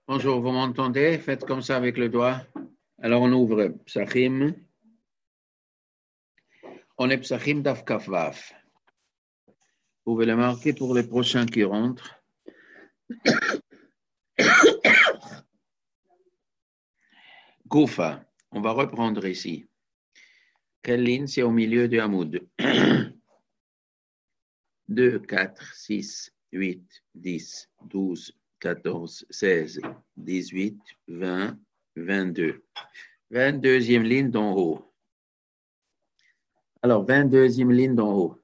Bonjour, vous m'entendez? Faites comme ça avec le doigt. Alors on ouvre Psachim. On est Psachim Daf Kaf Vaf. Vous pouvez le marquer pour les prochains qui rentrent. Goufa. On va reprendre ici. Quelle ligne? C'est au milieu du Hamoud. 2, 4, 6, 8, 10, 12, 14, 16, 18, 20, 22. 22e ligne d'en haut. Alors, 22e ligne d'en haut.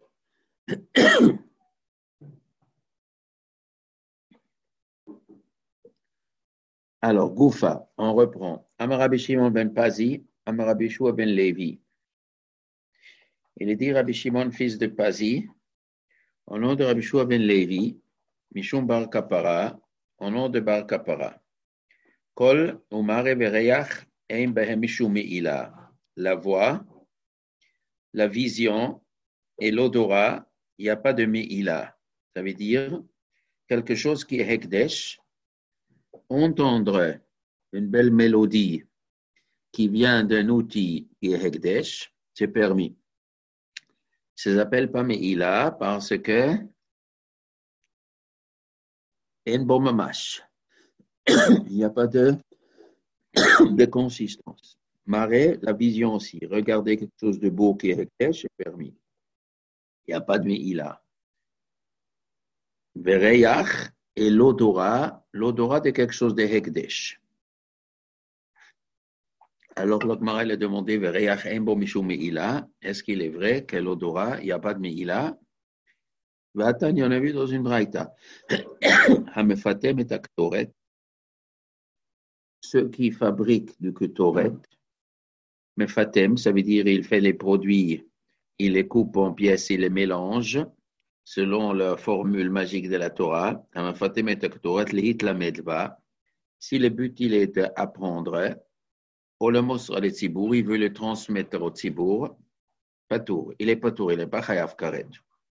Alors, Goufa, on reprend. Amar Shimon ben Pazi, Amar Shua ben Levi. Il est dit Rabbi Shimon, fils de Pazi, au nom de Rabbi Shua ben Levi, Mishum bar Kapara, au nom de bar Kapara. Kol umare vereach ein behem mishum me'ila. La voix, la vision et l'odorat, il n'y a pas de me'ila. Ça veut dire quelque chose qui est hekdesh, entendre une belle mélodie qui vient d'un outil qui est hekdesh, c'est permis. Ça ne s'appelle pas me'ila parce que en bon mamash. Il n'y a pas de consistance. Marée, la vision aussi. Regarder quelque chose de beau qui est hekdesh, c'est permis. Il n'y a pas de me'ila. Vereyach et l'odorat de quelque chose de hekdesh. Alors, l'Ogmara a demandé, Vereyach embo mishum me'ila, est-ce qu'il est vrai que l'odorat, il n'y a pas de me'ila? Vatan, il y en a vu dans une braïta. Hamefatem et aktoret. Ceux qui fabriquent du ketoret, mefatem, ça veut dire il fait les produits, il les coupe en pièces, il les mélange, selon la formule magique de la Torah. Hamefatem et aktoret, lehit la medva. Si le but, il est d'apprendre, il veut le transmettre au tzibour, patour. Il est patour, il n'est pas chayav karet.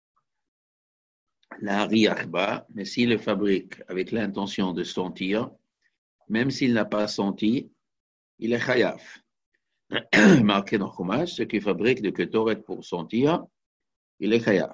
La riachba, mais s'il le fabrique avec l'intention de sentir, même s'il n'a pas senti, il est chayav. Marqué dans Chumash, ceux qui fabriquent de ketoret pour sentir, il est chayav.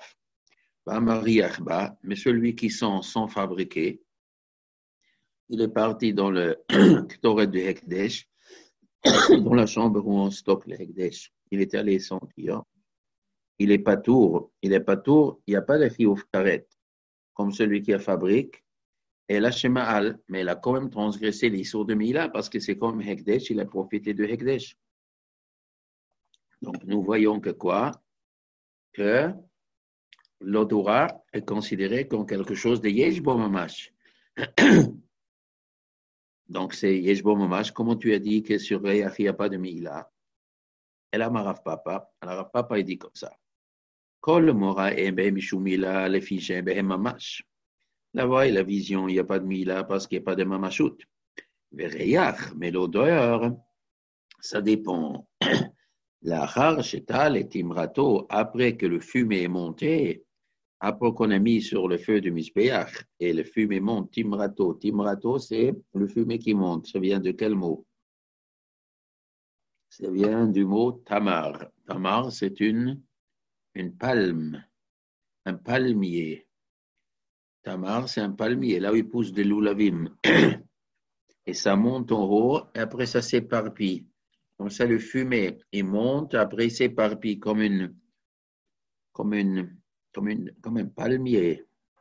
Mais celui qui sent sans fabriquer, il est parti dans le ketoret de Hekdesh, dans la chambre où on stocke le Hekdesh. Il est allé sentir. Il est patour. Il n'y a pas de chiyuv karet, comme celui qui a fabrique. Et là, chez Ma'al, mais il a quand même transgressé l'issur de Mila parce que c'est comme Hekdesh, il a profité de Hekdesh. Donc, nous voyons que quoi? Que l'odorat est considéré comme quelque chose de Yeshbo Mamash. Donc, c'est Yeshbo Mamash. Comment tu as dit que sur Reyach, il n'y a pas de Mila? Et là, Rav Papa, alors Rav Papa, il dit comme ça. Kol mora ebe mishum Mila, le fiche ebe Mamash. La voix et la vision, il n'y a pas de Mila parce qu'il n'y a pas de Mamashut. Vereyach, mais l'odeur, ça dépend. La char shetal et timrato, après que le fumé est monté, après qu'on a mis sur le feu du misbéach, et le fumé monte, timrato. Timrato, c'est le fumé qui monte. Ça vient de quel mot? Ça vient du mot tamar. Tamar, c'est une palme, un palmier. Tamar, c'est un palmier, là où il pousse des loulavim. Et ça monte en haut, et après ça s'éparpille. Comme ça, le fumé, il monte, après il s'éparpille comme un palmier.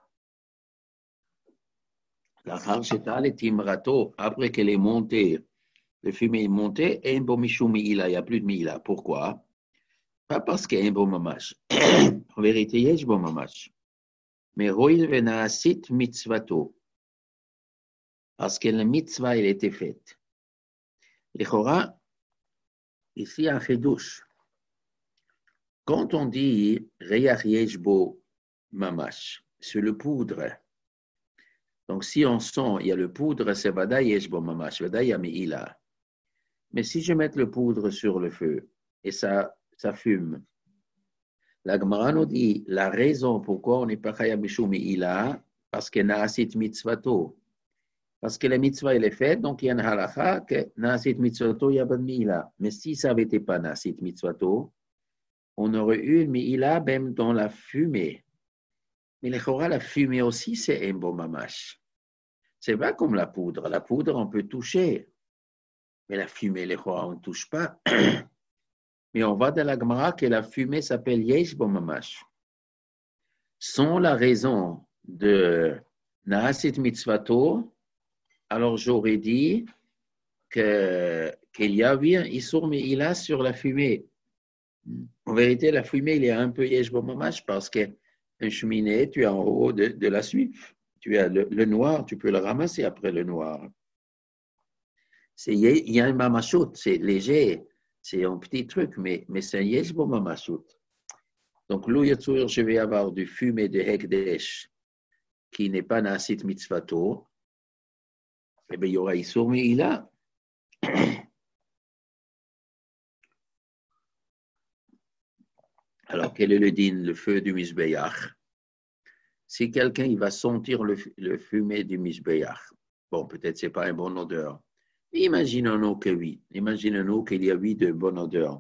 La charchetale est timrato, après qu'elle est montée, le fumé est monté, et un bon michou mi'ila, il n'y a plus de mi'ila. Pourquoi? Pas parce qu'il y a un bon mamash. En vérité, il y a un bon mamash. Mais roil venaasit mitzvato. Parce que la mitzvah, elle était faite. L'echora, ici, un chedouche. Quand on dit Reyach Yeshbo Mamash, c'est le poudre. Donc, si on sent, il y a le poudre, c'est Vada Yeshbo Mamash, Vada Yami'ila. Mais si je mets le poudre sur le feu et ça fume, la Gemara nous dit la raison pourquoi on n'est pas Chaya Mishum Me'ila, parce que Naasit Mitzvato. Parce que la mitzvah, elle est faite, donc il y a une halakha que Naasit mitzvato, il y a pas de mi'ila. Mais si ça n'avait été pas Naasit mitzvato, on aurait eu une mi'ila même dans la fumée. Mais la fumée aussi, c'est un bon mamash. C'est pas comme la poudre. La poudre, on peut toucher. Mais la fumée, on ne touche pas. Mais on va dans la Gemara que la fumée s'appelle yesh bon mamash. Sans la raison de Naasit mitzvato, alors j'aurais dit qu'il y avait un Issour Me'ila sur la fumée. En vérité, la fumée, il y a un peu yesh bon mamash parce qu'une cheminée, tu es en haut de la suif. Tu as le noir, tu peux le ramasser après le noir. Il y a un mamashut, c'est léger, c'est un petit truc, mais c'est un yesh bon mamashut. Donc, l'ouyatur, je vais avoir du fumée de Hekdesh qui n'est pas Naasit mitzvato. Eh bien, il y aura Issour Me'ila. Alors, quel est le din, le feu du misbéach? Si quelqu'un il va sentir le fumée du misbéach, bon, peut-être ce n'est pas une bonne odeur. Imaginons-nous que oui. Imaginons-nous qu'il y a oui de bonne odeur.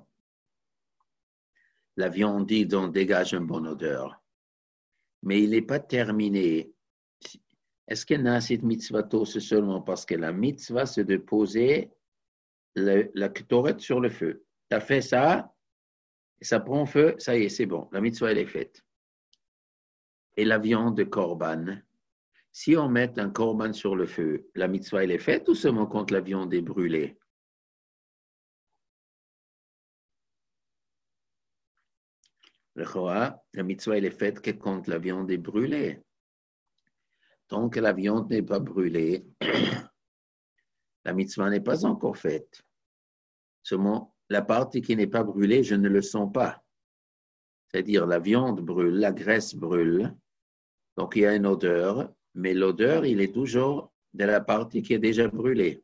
La viande dit donc dégage une bonne odeur. Mais il n'est pas terminé. Est-ce que Naasit mitzvato, c'est seulement parce que la mitzvah, c'est de poser la ktoret sur le feu. Tu as fait ça, et ça prend feu, ça y est, c'est bon. La mitzvah, elle est faite. Et la viande de korban, si on met un korban sur le feu, la mitzvah, elle est faite ou seulement quand la viande est brûlée? La mitzvah, elle est faite que quand la viande est brûlée. Tant que la viande n'est pas brûlée, la mitzvah n'est pas encore faite. Seulement, la partie qui n'est pas brûlée, je ne le sens pas. C'est-à-dire, la viande brûle, la graisse brûle, donc il y a une odeur, mais l'odeur, il est toujours de la partie qui est déjà brûlée.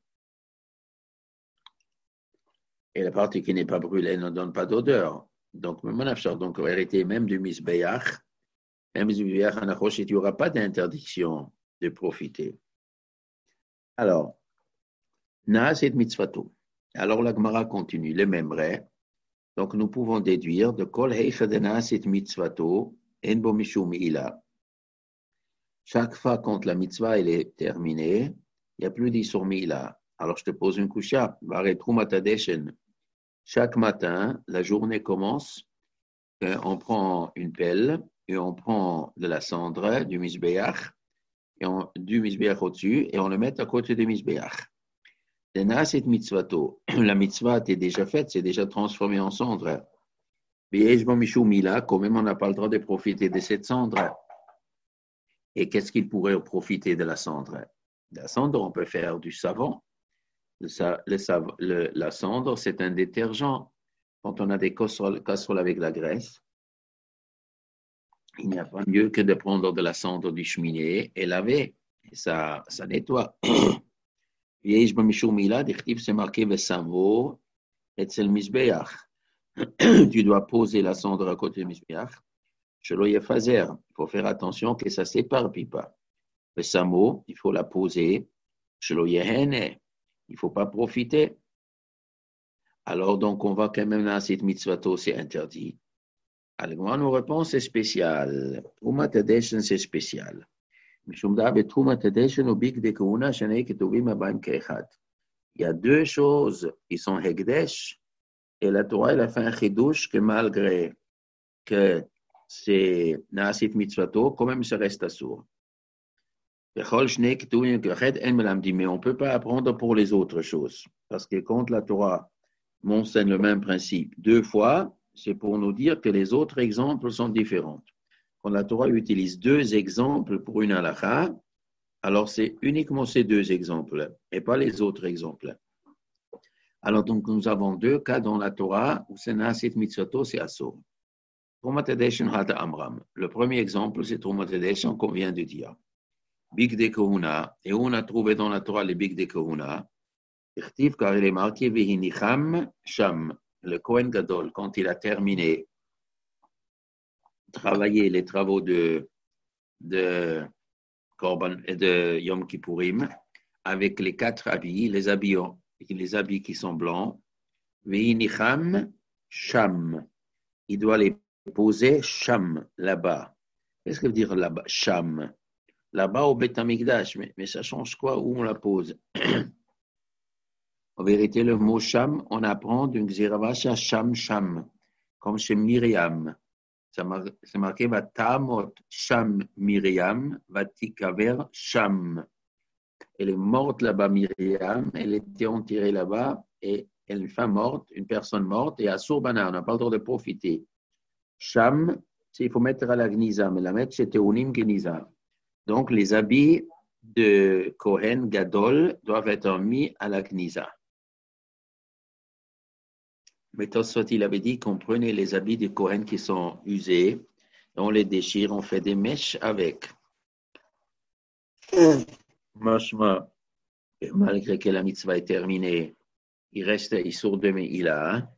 Et la partie qui n'est pas brûlée ne donne pas d'odeur. Donc, en vérité, même du misbéach, même du misbéach, il n'y aura pas d'interdiction de profiter. Alors, Naasit mitzvato. Alors, la Gemara continue, le même vrai. Donc, nous pouvons déduire de Kol Heicha de Naasit mitzvato, en bo mishum ila. Chaque fois quand la mitzvah elle est terminée, il n'y a plus d'Issour Me'ila. Alors, je te pose une kusha. Chaque matin, la journée commence, on prend une pelle et on prend de la cendre du misbéach, du misbéach au-dessus, et on le met à côté du misbéach. Naasit mitzvato, la mitzvah est déjà faite, c'est déjà transformé en cendre. Mais quand même, on n'a pas le droit de profiter de cette cendre. Et qu'est-ce qu'il pourrait profiter de la cendre? De la cendre, on peut faire du savon. La cendre, c'est un détergent. Quand on a des casseroles avec la graisse, il n'y a pas mieux que de prendre de la cendre du cheminée et laver. Et ça nettoie. C'est marqué Vesavo et c'est le misbéach. Tu dois poser la cendre à côté du misbéach. Il faut faire attention que ça ne s'éparpille pas. Le samo, il faut la poser. Il ne faut pas profiter. Alors, donc, on va quand même dans cette mitzvato, c'est interdit. Alors, nos réponses, c'est spécial. Truma Tadeshen, c'est spécial. Il y a deux choses qui sont Hekdesh, et la Torah, elle a fait un chidouche que malgré que c'est Naasit mitzvato, quand même, ça reste assourd. Mais on ne peut pas apprendre pour les autres choses. Parce que quand la Torah m'enseigne le même principe deux fois, c'est pour nous dire que les autres exemples sont différents. Quand la Torah utilise deux exemples pour une halakha, alors c'est uniquement ces deux exemples et pas les autres exemples. Alors donc nous avons deux cas dans la Torah où c'est Naasit mitzvato, c'est Asur. Le premier exemple, c'est Trumat Hadeshen qu'on vient de dire. Big de Kohuna, et on a trouvé dans la Torah les Big de Kohuna. Car il est marqué Vihinicham Sham, le Kohen Gadol, quand il a terminé travailler les travaux de Korban et de Yom Kippourim, avec les 4 habits, les habits qui sont blancs. Veinicham sham. Il doit les poser sham, là-bas. Qu'est-ce que veut dire là-bas, sham? Là-bas au Beth Amikdash, mais ça change quoi où on la pose? En vérité, le mot sham, on apprend d'une xéravasha sham sham, comme chez Myriam. C'est marqué Vatamot sham Myriam, Vatikaver sham. Elle est morte là-bas, Myriam, elle était enterrée là-bas, et elle est une femme morte, une personne morte, et à Sourbana, on n'a pas le droit de profiter. Sham, il faut mettre à la Gnisa, mais la mettre, c'était Unim Gnisa. Donc, les habits de Kohen Gadol doivent être mis à la Gnisa. Mais Tosfot, il avait dit qu'on prenait les habits de Kohen qui sont usés, on les déchire, on fait des mèches avec. Mashma, malgré que la mitzvah est terminée, il reste Issour de Meïla. Hein?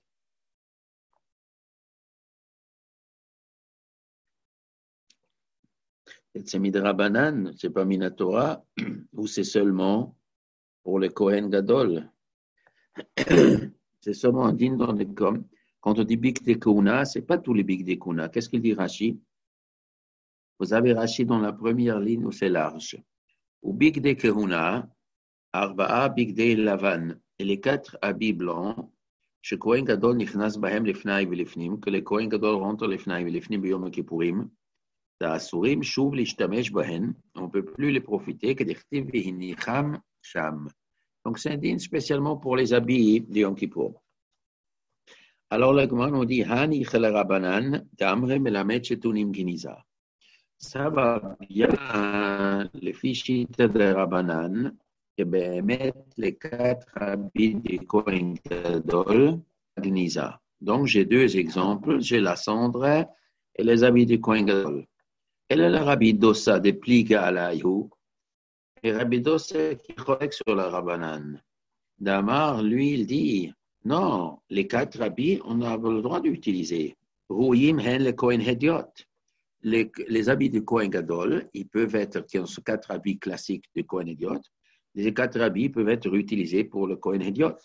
C'est Midrabanan, c'est pas Minatora, ou c'est seulement pour le Kohen Gadol. C'est seulement un din dans les com. Quand on dit Big de Kuna, c'est pas tous les Big de Kuna. Qu'est-ce qu'il dit Rashi? Vous avez Rashi dans la première ligne où c'est large. Ou Big de Kuna, Arba'a Big de Lavan, et les 4 habits blancs, chez Kohen Gadol Nichnas Bahem Lefnai Velefnim, que les Kohen Gadol rentrent Lefnai Velefnim Biyom Kippourim. Asurim Shuv Lishtamesh Bahen, on ne peut plus les profiter que d'Echtiv Vihinicham Sham. Donc c'est un din spécialement pour les habits de Yom Kippour. Alors le Gemara nous dit Hani Chel Rabanan Damre Melamed Shetunim Giniza. Ça va bien les fichiers de Rabanan et mettre les 4 habits de Kohen Gadol Giniza. Donc j'ai 2 exemples, j'ai la cendre et les habits de Kohen Gadol. Elle est le Rabbi Dossa de Pliga à l'Aïhou, et Rabbi Dossa qui correct sur le Rabbanan. Damar, lui, il dit, non, les 4 habits, on a le droit d'utiliser. Rouim hen le Kohen Hediot. Les habits de Kohen Gadol, ils peuvent être, qui sont 4 habits classiques de Kohen Hediot, les 4 habits peuvent être utilisés pour le Kohen Hediot.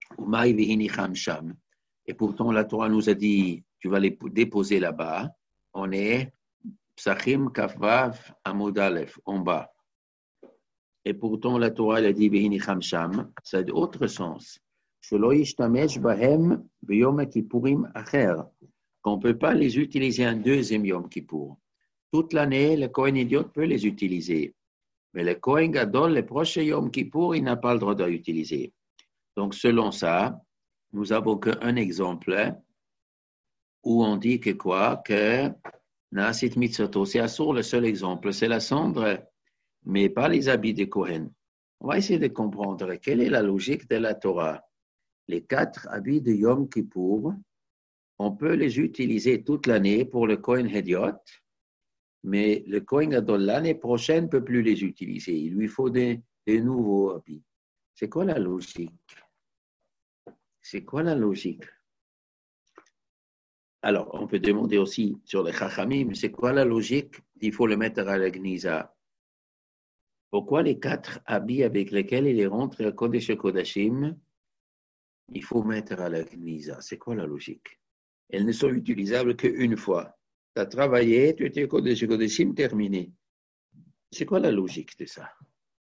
Et pourtant, la Torah nous a dit, tu vas les déposer là-bas, on est Psachim Kafvav Amud Aleph, en bas. Et pourtant, la Torah a dit Behini Chamsham, ça a d'autres sens. Shelo yishtamesh bahem b'yom kippurim acher. Qu'on ne peut pas les utiliser un deuxième Yom Kippour. Toute l'année, le Kohen Idiot peut les utiliser. Mais le Kohen Gadol, le prochain Yom Kippour, il n'a pas le droit d'utiliser. Donc, selon ça, nous avons qu'un exemple où on dit que quoi? Que Naasit Mitzvoto, c'est Assour, le seul exemple, c'est la cendre, mais pas les habits de Kohen. On va essayer de comprendre quelle est la logique de la Torah. Les 4 habits de Yom Kippour, on peut les utiliser toute l'année pour le Kohen Hediot, mais le Kohen Gadol l'année prochaine ne peut plus les utiliser. Il lui faut des nouveaux habits. C'est quoi la logique? C'est quoi la logique? Alors, on peut demander aussi sur les Chachamim, c'est quoi la logique? Il faut le mettre à la Gnisa. Pourquoi les 4 habits avec lesquels il est rentré à Kodesh Kodashim, il faut mettre à la Gnisa? C'est quoi la logique? Elles ne sont utilisables qu'une fois. Tu as travaillé, tu étais Kodesh Kodashim, terminé. C'est quoi la logique de ça?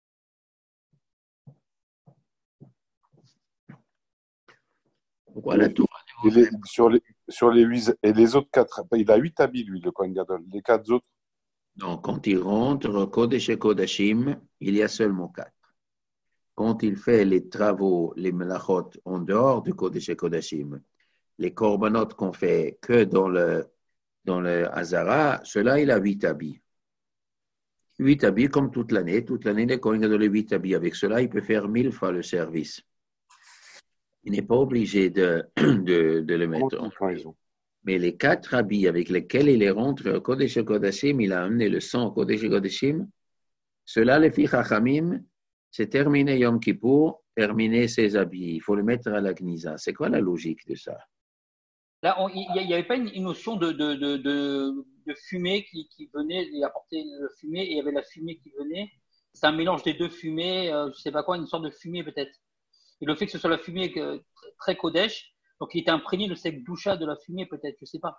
Pourquoi la Torah? Sur les 8, et les autres 4, il a 8 habits, lui, le Kohen Gadol. Les 4 autres? Donc, quand il rentre au Kodesh Kodashim, il y a seulement 4. Quand il fait les travaux, les melachot en dehors du Kodesh Kodashim, les korbanot qu'on fait que dans le Hazara, cela il a 8 habits. 8 habits comme toute l'année. Toute l'année, le Kohen Gadol a 8 habits. Avec cela, il peut faire 1000 fois le service. Il n'est pas obligé de le mettre en place. Mais les 4 habits avec lesquels il est rentré au Kodesh Kodashim, il a amené le sang au Kodesh Kodashim. Cela, les filles Chachamim, c'est terminé Yom Kippour, terminer ses habits. Il faut le mettre à la Gnisa. C'est quoi la logique de ça? Là, il n'y avait pas une notion de fumée qui venait, il apportait le fumée et il y avait la fumée qui venait. c'est un mélange des deux fumées, je ne sais pas quoi, une sorte de fumée peut-être. Et le fait que ce soit la fumée très Kodesh, donc il était imprégné de cette doucha de la fumée peut-être, je ne sais pas.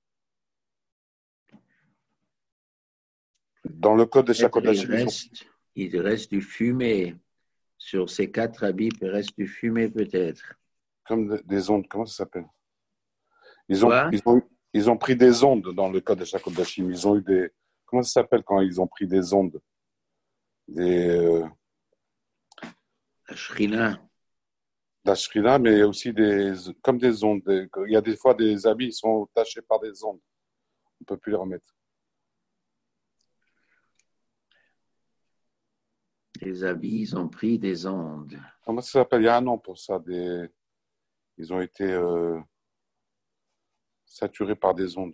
Dans le code de Peut-être Shakodashim, il reste du fumé. Sur ces 4 habits, il reste du fumé peut-être. comme des ondes. Comment ça s'appelle? Quoi? Ils ont pris des ondes dans le code de Shakodashim. Ils ont eu des. Comment ça s'appelle quand ils ont pris des ondes? Des. La shrina. La shrina, mais aussi comme des ondes. Il y a des fois des habits qui sont tachés par des ondes. On ne peut plus les remettre. Les habits, ils ont pris des ondes. Comment ça s'appelle? Il y a un nom pour ça. Ils ont été saturés par des ondes.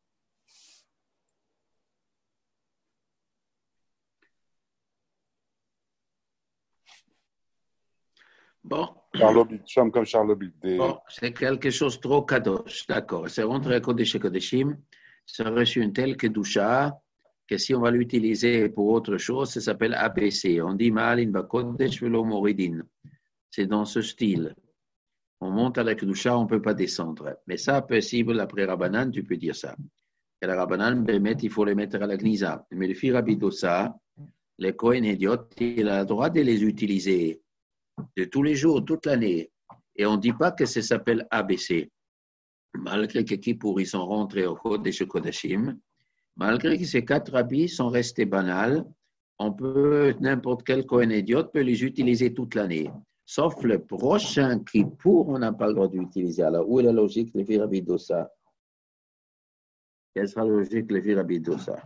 Bon. Charlobit, comme Charlobit. Bon, c'est quelque chose de trop kadosh, d'accord. C'est rentré à Kodesh Kodeshim, ça a reçu une telle kedusha que si on va l'utiliser pour autre chose, ça s'appelle ABC. On dit Ma'alin Bakodesh Velo Moridin. C'est dans ce style. On monte à la kedusha, on ne peut pas descendre. Mais ça, possible, après Rabbanan, tu peux dire ça. Et la Rabbanan, il faut les mettre à la Gnisa. Mais le fils Rabbi Dossa, les Kohen Hediot, il a le droit de les utiliser de tous les jours, toute l'année. Et on ne dit pas que ça s'appelle ABC. Malgré que Kippour, ils sont rentrés au Kodesh Kodashim, malgré que ces 4 habits sont restés banals, on peut, n'importe quel Kohen Hediot peut les utiliser toute l'année. Sauf le prochain Kippour, on n'a pas le droit d'utiliser. Alors, où est la logique, le Fils Rabbi Dossa? Quelle sera la logique, le Fils Rabbi Dossa?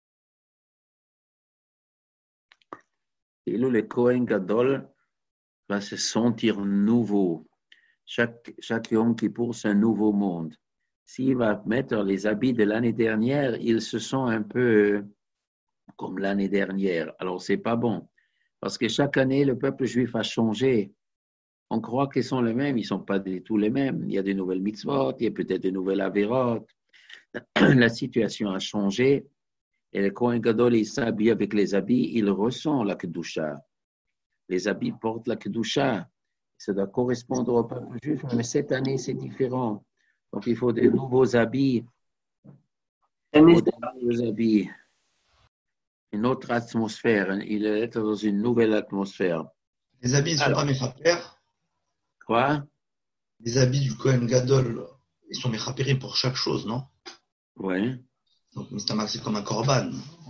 Et là, le Kohen Gadol va se sentir nouveau. Chaque Yom Kippour, c'est un nouveau monde. S'il va mettre les habits de l'année dernière, il se sent un peu comme l'année dernière. Alors, c'est pas bon. Parce que chaque année, le peuple juif a changé. On croit qu'ils sont les mêmes. Ils ne sont pas du tout les mêmes. Il y a de nouvelles mitzvot, il y a peut-être de nouvelles avérotes. La situation a changé. Et le Kohen Gadol, il s'habille avec les habits, il ressent la Kedusha. Les habits portent la Kedusha. Ça doit correspondre au peuple juif, mais cette année, c'est différent. Donc, il faut de nouveaux habits. Une autre atmosphère. Il est dans une nouvelle atmosphère. Les habits ne sont pas méchaper. Quoi? Les habits du Kohen Gadol, ils sont méchapérés pour chaque chose, non? Oui. Donc, Mr. c'est comme un korban.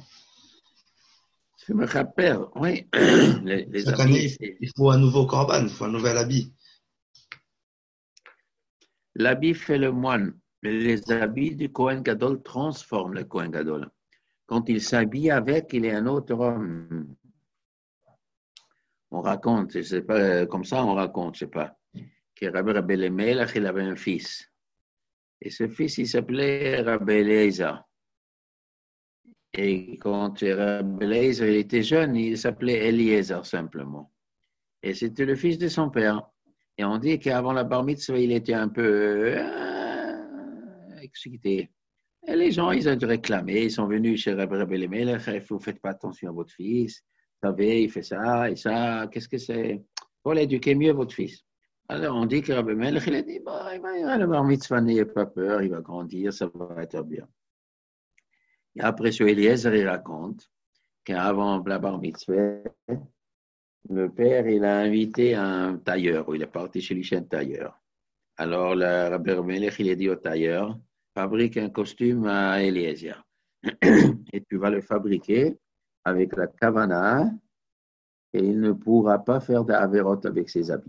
C'est méchaper, oui. Chaque année, il faut un nouveau korban, il faut un nouvel habit. L'habit fait le moine. Les habits du Kohen Gadol transforment le Kohen Gadol. Quand il s'habille avec, il est un autre homme. On raconte, je sais pas, comme ça on raconte, je sais pas, que Rabbi Elimelech, il avait un fils. Et ce fils, il s'appelait Rabbi Eliezer. Et quand Rabbi Eliezer il était jeune, il s'appelait Eliezer simplement. Et c'était le fils de son père. Et on dit qu'avant la bar mitzvah, il était un peu excité. Et les gens, ils ont réclamé, ils sont venus chez Rabbi Elimelech, vous ne faites pas attention à votre fils. Vous savez, il fait ça et ça, qu'est-ce que c'est? Il faut l'éduquer mieux, votre fils. Alors, on dit que Rabbi Melech, il a dit, bah, il va y avoir le bar mitzvah, n'ayez pas peur, il va grandir, ça va être bien. Et après, sur Eliezer, il raconte qu'avant la bar mitzvah, le père, il a invité un tailleur, ou il est parti chez lui chez un tailleur. Alors, le Rabbi Melech, il a dit au tailleur, fabrique un costume à Eliezer. Et tu vas le fabriquer avec la kavana, et il ne pourra pas faire d'Averot avec ses habits.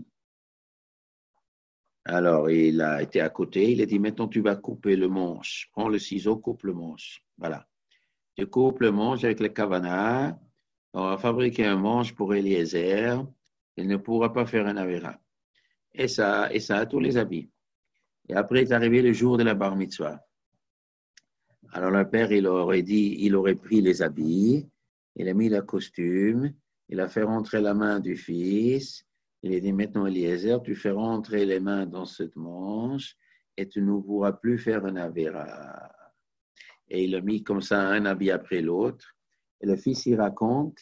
Alors, il a été à côté, il a dit, maintenant tu vas couper le manche. Prends le ciseau, coupe le manche. Voilà. Tu coupes le manche avec le kavana, on va fabriquer un manche pour Eliezer, il ne pourra pas faire un Avera. Et ça a tous les habits. Et après est arrivé le jour de la bar mitzvah. Alors le père, il aurait pris les habits, il a mis le costume, il a fait rentrer la main du fils, il a dit maintenant Eliezer, tu fais rentrer les mains dans cette manche et tu ne pourras plus faire un Avera. Et il a mis comme ça un habit après l'autre. Et le fils, il raconte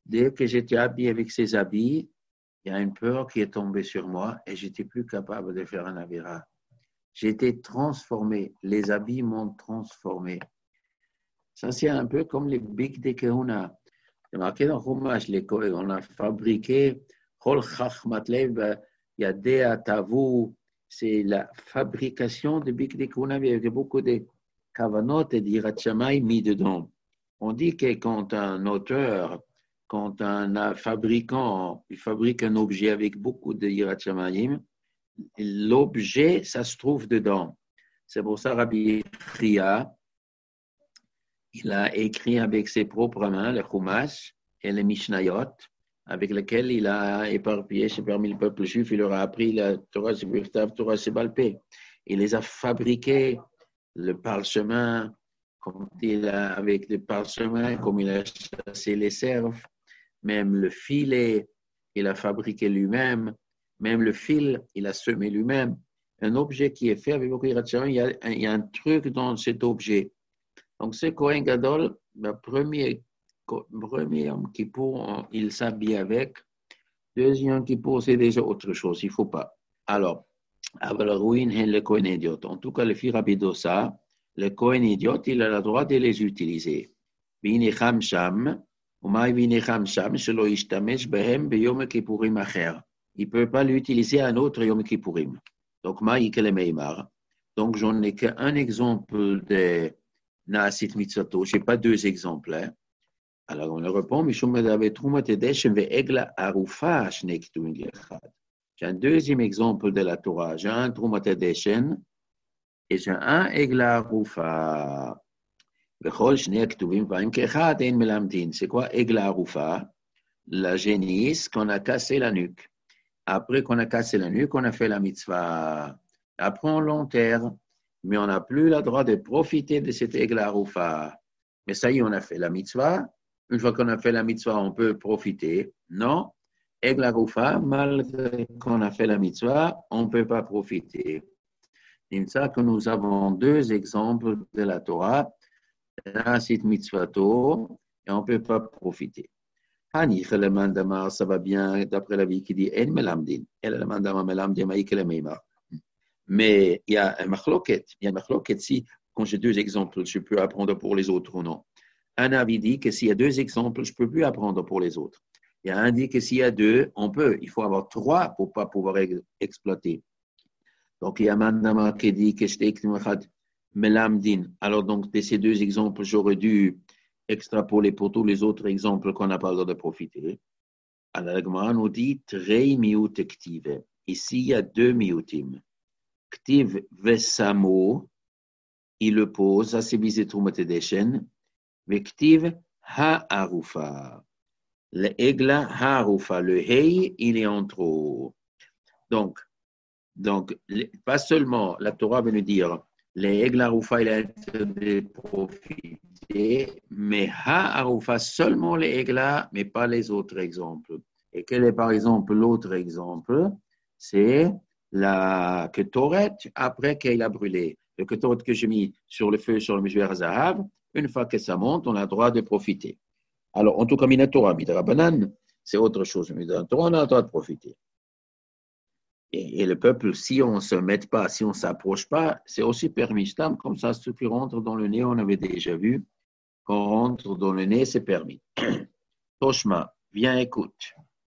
Dès que j'étais habillé avec ces habits, il y a une peur qui est tombée sur moi et j'étais plus capable de faire un avira. J'étais transformé. Les habits m'ont transformé. Ça, c'est un peu comme les bics de Kehuna. C'est marqué dans Chumash, on a fabriqué Chol Chachmat Lev Yadea Tavu. C'est la fabrication de bics de Kehuna avec beaucoup de kavanot et d'Yirat Shamayim mis dedans. On dit que quand un auteur, quand un fabricant, il fabrique un objet avec beaucoup de Yirat Shamayim, l'objet, ça se trouve dedans. C'est pour ça Rabbi Chia, il a écrit avec ses propres mains le Chumash et les Mishnayot, avec lesquels il a éparpillé parmi le peuple juif. Il leur a appris la Torah Shebirtav, Torah Shebalpeh. Il les a fabriqués, le parchemin, avec le parchemin, comme il a chassé les cerfs, même le filet, il a fabriqué lui-même, même le fil, il a semé lui-même. Un objet qui est fait avec beaucoup de il y a un truc dans cet objet. Donc, c'est Kohen Gadol, le premier Yom Kippour, il s'habille avec. Deuxième Kippour, c'est déjà autre chose, il ne faut pas. Alors, le Kohen idiot. En tout cas, le fils Rabidosa, le Kohen idiot, il a le droit de les utiliser. Vinecham Sham, Umay Vinecham Sham, Shelo Ishtamesh Behem Beyom Kippourim Acher. Il ne peut pas l'utiliser à un autre Yom Kippourim. Donc, Maïkel Meimar. Donc, j'en ai qu'un exemple de Naasit Mitzvato. Je n'ai pas deux exemples. Hein. Alors, on le répond, j'ai un deuxième exemple de la Torah. J'ai un Trumat Edeshen et j'ai un Egla Arufa. C'est quoi Egla Arufa? La génisse qu'on a cassé la nuque. Après qu'on a cassé la nuque, on a fait la mitzvah. Après, on l'enterre, mais on n'a plus le droit de profiter de cette Egla Arufa. Mais ça y est, on a fait la mitzvah. Une fois qu'on a fait la mitzvah, on peut profiter. Non, Egla Arufa, malgré qu'on a fait la mitzvah, on ne peut pas profiter. C'est ça que nous avons deux exemples de la Torah, Naasit Mitzvato, et on ne peut pas profiter. Hanich le mandamar, ça va bien d'après la vie qui dit En melamdin. Elle le mandamar melamdin maïk le meimar. Mais il y a un machloket. Il y a un machloket si, quand j'ai deux exemples, je peux apprendre pour les autres ou non. Un avis dit que s'il y a deux exemples, je ne peux plus apprendre pour les autres. Il y a un dit que s'il y a deux, on peut. Il faut avoir trois pour ne pas pouvoir exploiter. Donc, il y a un mandamar qui dit que je t'ai melamdin. Alors, donc, de ces deux exemples, j'aurais dû extrapoler pour tous les autres exemples qu'on n'a pas le droit de profiter. Alors, la Gemara nous dit Trei miut ktive. Ici, il y a deux miutim. Ktiv vesamo, il le pose, ça c'est visé Trumat Edeshen. Mais ktiv ha'arufa. Le egla ha'arufa. Le hei, il est en trop. Donc, pas seulement la Torah veut nous dire les egla ha'arufa, il a interdit de profiter, mais ha'arufa seulement les egla, mais pas les autres exemples. Et quel est par exemple l'autre exemple? C'est la ketoret après qu'elle a brûlé. Le ketoret que j'ai mis sur le feu, sur le mishver zahav, une fois que ça monte, on a le droit de profiter. Alors, en tout cas, Minatora, Midrabanan, c'est autre chose. Minatora, on a le droit de profiter. Et le peuple, si on ne se met pas, si on ne s'approche pas, c'est aussi permis. Comme ça, ce qui rentre dans le nez, on avait déjà vu. Quand on rentre dans le nez, c'est permis. Toshma, viens, écoute.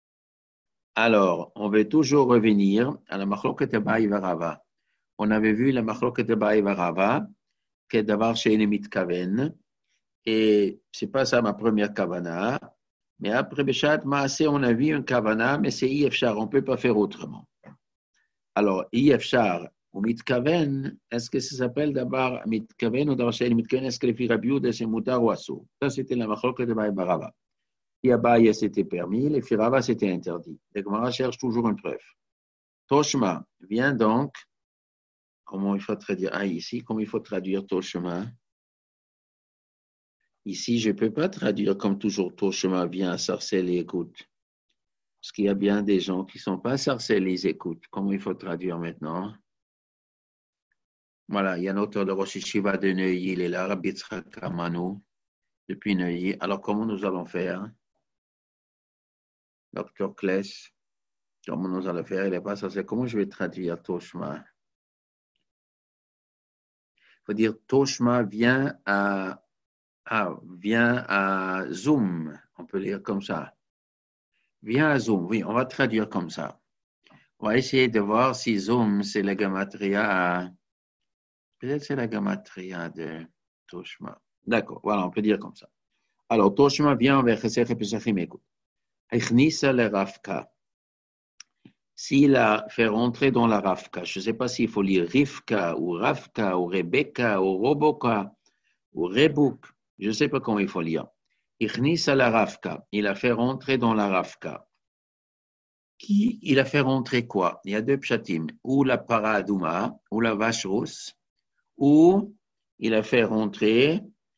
Alors, on va toujours revenir à la machloket Abaye Varava. On avait vu la machloket Abaye Varava, qui est d'avoir chez une mitkaven. Et ce n'est pas ça ma première kavana. Mais après Beshat Maaseh, on a vu un kavana, mais c'est Yefchar, on ne peut pas faire autrement. Alors, Yefchar ou mitkaven, est-ce que ça s'appelle d'abord mitkaven ou d'avoir chez une mitkaven? Est-ce que les filles de c'est mutar ou asso? Ça, c'était la machloket Abaye Varava. Si Abaye c'était permis, les Firava c'était interdit. Les Gemara cherche toujours une preuve. Toshma, viens donc. Comment il faut traduire? Ah, ici, comment il faut traduire Toshma? Ici, je ne peux pas traduire comme toujours Toshma, viens, sarcelle et écoute. Parce qu'il y a bien des gens qui ne sont pas sarcelles, ils écoutent. Comment il faut traduire maintenant? Voilà, il y a un auteur de Rosh Yeshiva de Neuilly, il est là, Rabbi Yitzhak Amano, depuis Neuilly. Alors, comment nous allons faire? Docteur Kless, comment nous allons faire? Il n'est pas censé. Comment je vais traduire Toshma? Il faut dire Toshma vient à Zoom. On peut lire comme ça. Vient à Zoom. Oui, on va traduire comme ça. On va essayer de voir si Zoom, c'est la gamatria. Peut-être c'est la gamatria de Toshma. D'accord, voilà, on peut dire comme ça. Alors, Toshma vient vers Chesech et Pesachim. Écoute. Echnisa le Rafka. S'il a fait rentrer dans la Rafka, je ne sais pas s'il faut lire Rivka ou Rafka ou Rebecca ou Roboka ou Rebouk, je ne sais pas comment il faut lire. Ichnisa la Rafka, il a fait rentrer dans la Rafka. Il a fait rentrer quoi? Il y a deux pshatim, ou la paradouma, ou la vache rousse, ou il a fait rentrer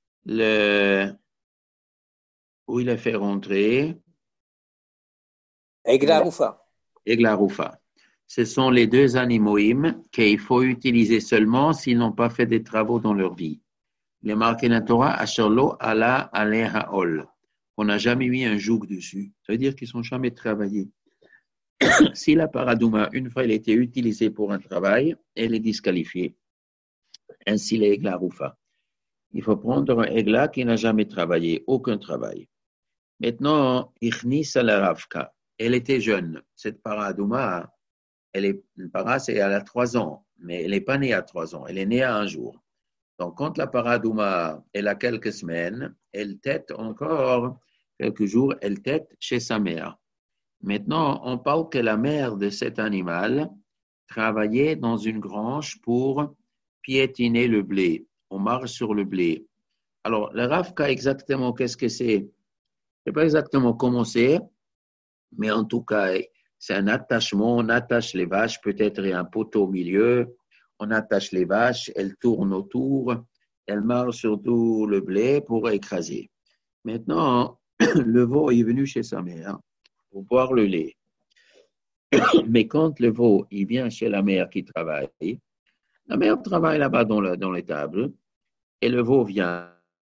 Egla Roufa. Egla Roufa. Ce sont les deux animaux qu'il faut utiliser seulement s'ils n'ont pas fait des travaux dans leur vie. Les marqués dans la Torah, Asherlo ala aleha ol. On n'a jamais mis un joug dessus. Ça veut dire qu'ils n'ont jamais travaillé. Si la paradouma, une fois elle a été utilisée pour un travail, elle est disqualifiée. Ainsi les Egla Roufa. Il faut prendre un Egla qui n'a jamais travaillé, aucun travail. Maintenant, Ichnis la Ravka. Elle était jeune. Cette paradouma, elle a 3 ans, mais elle n'est pas née à 3 ans. Elle est née à un jour. Donc, quand la paradouma, elle a quelques semaines, elle tète encore quelques jours, elle tète chez sa mère. Maintenant, on parle que la mère de cet animal travaillait dans une grange pour piétiner le blé. On marche sur le blé. Alors, la Ravka, exactement, qu'est-ce que c'est? Je ne sais pas exactement comment c'est, mais en tout cas, c'est un attachement. On attache les vaches, peut-être il y a un poteau au milieu. On attache les vaches, elles tournent autour, elles marchent sur tout le blé pour écraser. Maintenant, le veau est venu chez sa mère pour boire le lait. Mais quand le veau il vient chez la mère qui travaille, la mère travaille là-bas dans les tables, et le veau vient.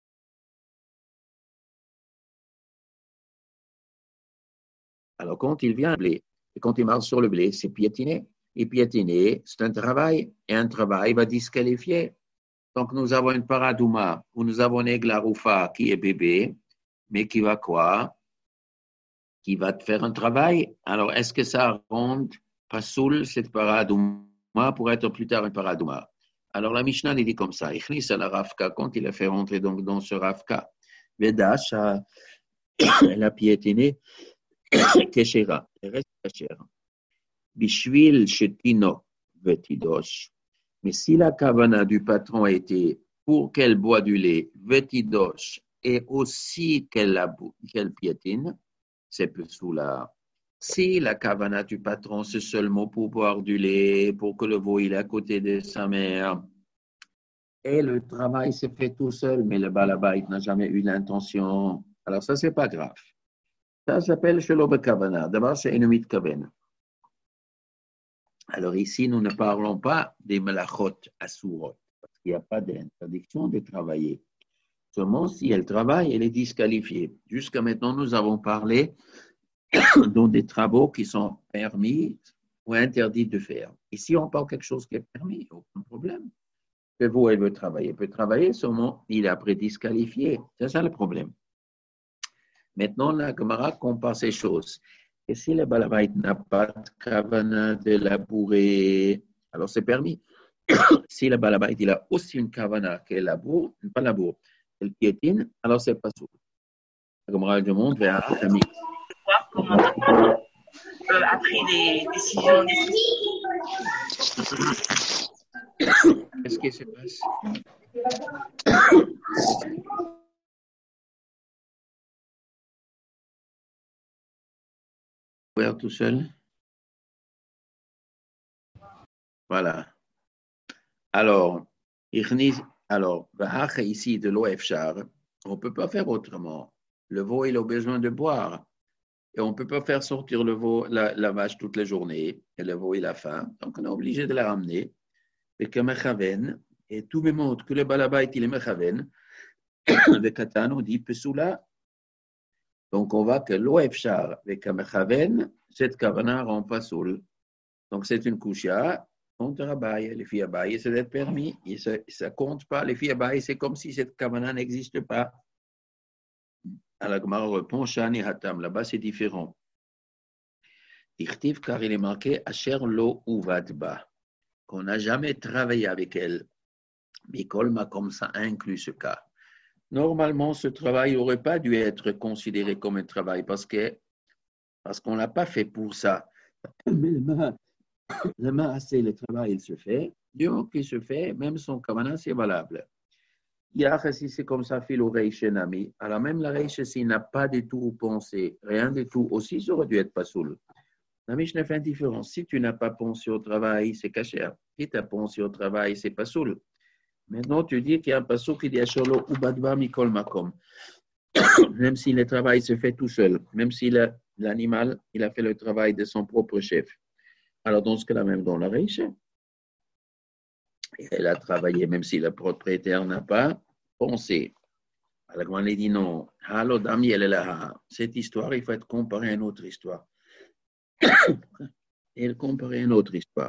Alors, quand il vient, et quand il marche sur le blé, c'est piétiner. Et piétiner, c'est un travail, et un travail va disqualifier. Donc, nous avons une paradouma, où nous avons une Egla Roufa qui est bébé, mais qui va quoi? Qui va faire un travail. Alors, est-ce que ça rend pas saoul cette paradouma pour être plus tard une paradouma? Alors, la Mishnah dit comme ça, Ichnis la Rafka, quand il a fait rentrer donc dans ce Rafka, Vedash, elle a piétiné, Keshera, elle reste cachère. Bishvil Shetino Vetidosh. Mais si la kavana du patron a été pour qu'elle boit du lait, Vetidosh, et aussi qu'elle piétine, c'est plus sous la. Si la kavana du patron, c'est seulement pour boire du lait, pour que le veau il est à côté de sa mère, et le travail s'est fait tout seul, mais le balabait n'a jamais eu l'intention, alors ça, c'est pas grave. Ça s'appelle Shelo Bekavana. D'abord, c'est Enumit Kaven. Alors ici, nous ne parlons pas des melachot asurot, parce qu'il n'y a pas d'interdiction de travailler. Seulement, si elle travaille, elle est disqualifiée. Jusqu'à maintenant, nous avons parlé dans des travaux qui sont permis ou interdits de faire. Ici, on parle de quelque chose qui est permis, aucun problème. Le veau, elle veut travailler. Elle peut travailler, seulement il est après disqualifié. C'est ça le problème. Maintenant, la Gemara compare ces choses. Et si le balabait n'a pas de kavana de labourer, alors c'est permis. Si le balabait il a aussi une kavana qui est labour, pas labour, elle piétine, alors c'est pas sourd. La Gemara demande vers Ami. Comment a pris des décisions nécessaires. Qu'est-ce qui se passe? Tout seul. Voilà. Alors, ici de l'OFCHAR, on ne peut pas faire autrement. Le veau, il a besoin de boire. Et on ne peut pas faire sortir le veau, la vache toute la journée. Et le veau, il a faim. Donc, on est obligé de la ramener. Et que Mechaven, et tout me montre que le balabait, il est Mechaven. Le Katan, on dit Pesula. Donc, on voit que l'OFchar avec Amechaven, cette kavana rend pas soul. Donc, c'est une kushia contre Abaye. Les filles Abaye, c'est d'être permis. Et ça compte pas. Les filles Abaye, c'est comme si cette kavana n'existe pas. Alors, Gemara répond, Shani Hatam. Là-bas, c'est différent. Irtiv, car il est marqué Asher lo uvadba, qu'on n'a jamais travaillé avec elle. Mikol Makom, ça inclut ce cas. Normalement, ce travail n'aurait pas dû être considéré comme un travail parce qu'on ne l'a pas fait pour ça. Mais le maasé, le travail, il se fait. Du moment qu'il se fait, même son kavana, c'est valable. Si c'est comme ça, fil au reish nami. Alors même la reish, s'il n'a pas du tout pensé, rien du tout, aussi, ça aurait dû être pas soul. La Mishnah fait une différence. Si tu n'as pas pensé au travail, c'est caché. Si tu as pensé au travail, c'est pas soul. Maintenant, tu dis qu'il y a un pasouk qui dit Asholo ubadva mikol makom. Même si le travail se fait tout seul, même si l'animal, il a fait le travail de son propre chef. Alors, dans ce cas-là, même dans la riche, elle a travaillé, même si le propriétaire n'a pas pensé. Alors, on a dit non. Cette histoire, il faut être comparé à une autre histoire. Et comparer à une autre histoire.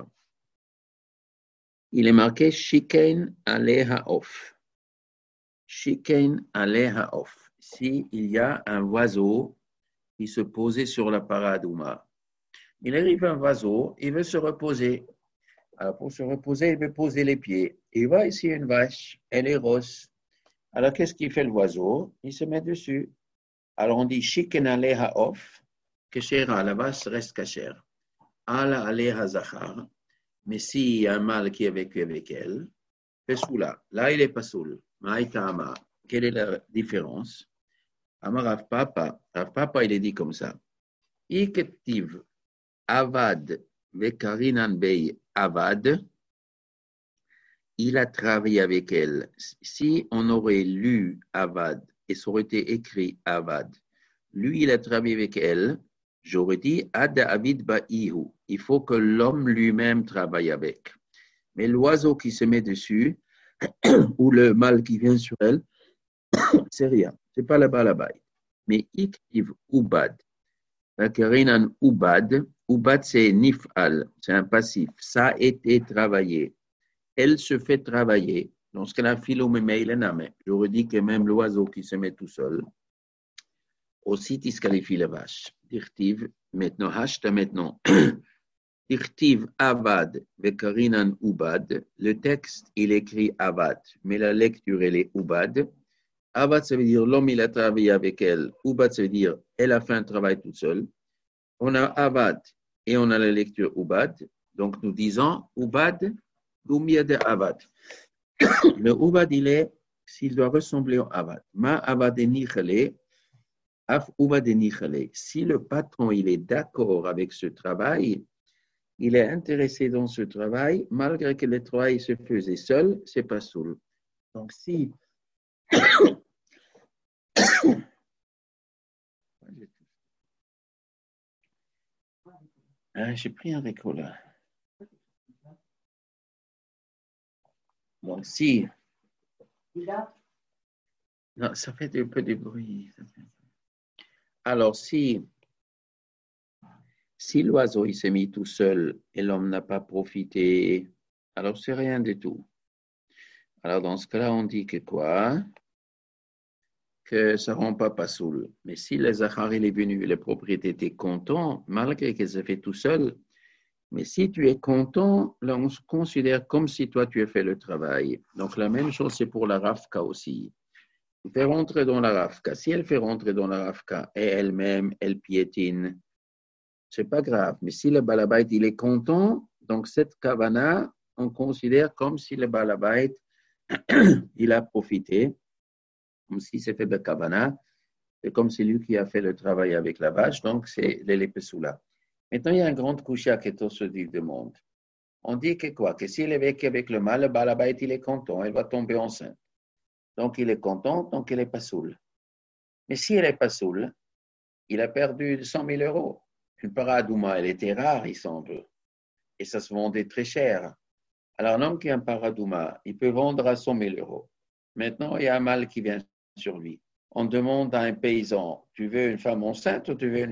Il est marqué Shikein Aleha Off. Shikein Aleha Off. S'il y a un oiseau qui se posait sur la paradouma, il arrive un oiseau, il veut se reposer. Alors pour se reposer, il veut poser les pieds. Il voit ici une vache, elle est rose. Alors qu'est-ce qu'il fait l'oiseau? Il se met dessus. Alors on dit Shikein Aleha Off, Keshera, la vache reste cachère. Ala Aleha Zachar. Mais s'il y a un mâle qui a vécu avec elle, Pesoula, là il est pas soul. Maïtama, quelle est la différence? Amar Rav Papa, il est dit comme ça. Ikeptiv Avad Vekarinan Bey Avad, il a travaillé avec elle. Si on aurait lu Avad et ça aurait été écrit Avad, lui il a travaillé avec elle, j'aurais dit Ad Avid Ba'ihu. Il faut que l'homme lui-même travaille avec. Mais l'oiseau qui se met dessus, ou le mâle qui vient sur elle, c'est rien. C'est pas là-bas, là-bas. Mais iktiv ubad. Karinan ubad. Ubad, c'est nif'al. C'est un passif. Ça a été travaillé. Elle se fait travailler. Dans ce cas-là, j'aurais dit que même l'oiseau qui se met tout seul, aussi disqualifie la vache. Dirtiv, maintenant, hashta maintenant. Dirtiv avad vekarinan ubad. Le texte, il écrit avad, mais la lecture, elle est ubad. Avad, ça veut dire l'homme, il a travaillé avec elle. Ubad, ça veut dire elle a fait un travail toute seule. On a avad et on a la lecture ubad. Donc, nous disons ubad, goumia de avad. Le ubad, il est, s'il doit ressembler au avad. Ma avad nichale. Si le patron il est d'accord avec ce travail, il est intéressé dans ce travail, malgré que le travail se faisait seul, c'est pas soul. Donc si j'ai pris un récola. Donc si non, ça fait un peu de bruit. Alors si l'oiseau il s'est mis tout seul et l'homme n'a pas profité, alors c'est rien du tout. Alors dans ce cas-là, on dit que quoi? Que ça ne rend pas soul. Mais si le Zachar il est venu, le propriétaire était content, malgré qu'il s'est fait tout seul, mais si tu es content, là on se considère comme si toi tu as fait le travail. Donc la même chose c'est pour la Rafka aussi. Tu fais rentrer dans la Rafka. Si elle fait rentrer dans la Rafka et elle-même, elle piétine, c'est pas grave. Mais si le balabait il est content, donc cette kavana, on considère comme si le balabait il a profité, comme si c'était de kavana, c'est comme c'est lui qui a fait le travail avec la vache, donc c'est l'élépessoula. Maintenant, il y a un grand coucha qui est au sud du monde. On dit que quoi? Que s'il est vécu avec le mâle, le balabait il est content, elle va tomber enceinte. Donc il est content, donc elle n'est pas soule. Mais si elle n'est pas soule, il a perdu 100 000 euros. Une paradouma, elle était rare, il semble. Et ça se vendait très cher. Alors, un homme qui a un paradouma, il peut vendre à 100 000 euros. Maintenant, il y a un mâle qui vient sur lui. on demande à un paysan, tu veux une femme enceinte ou tu veux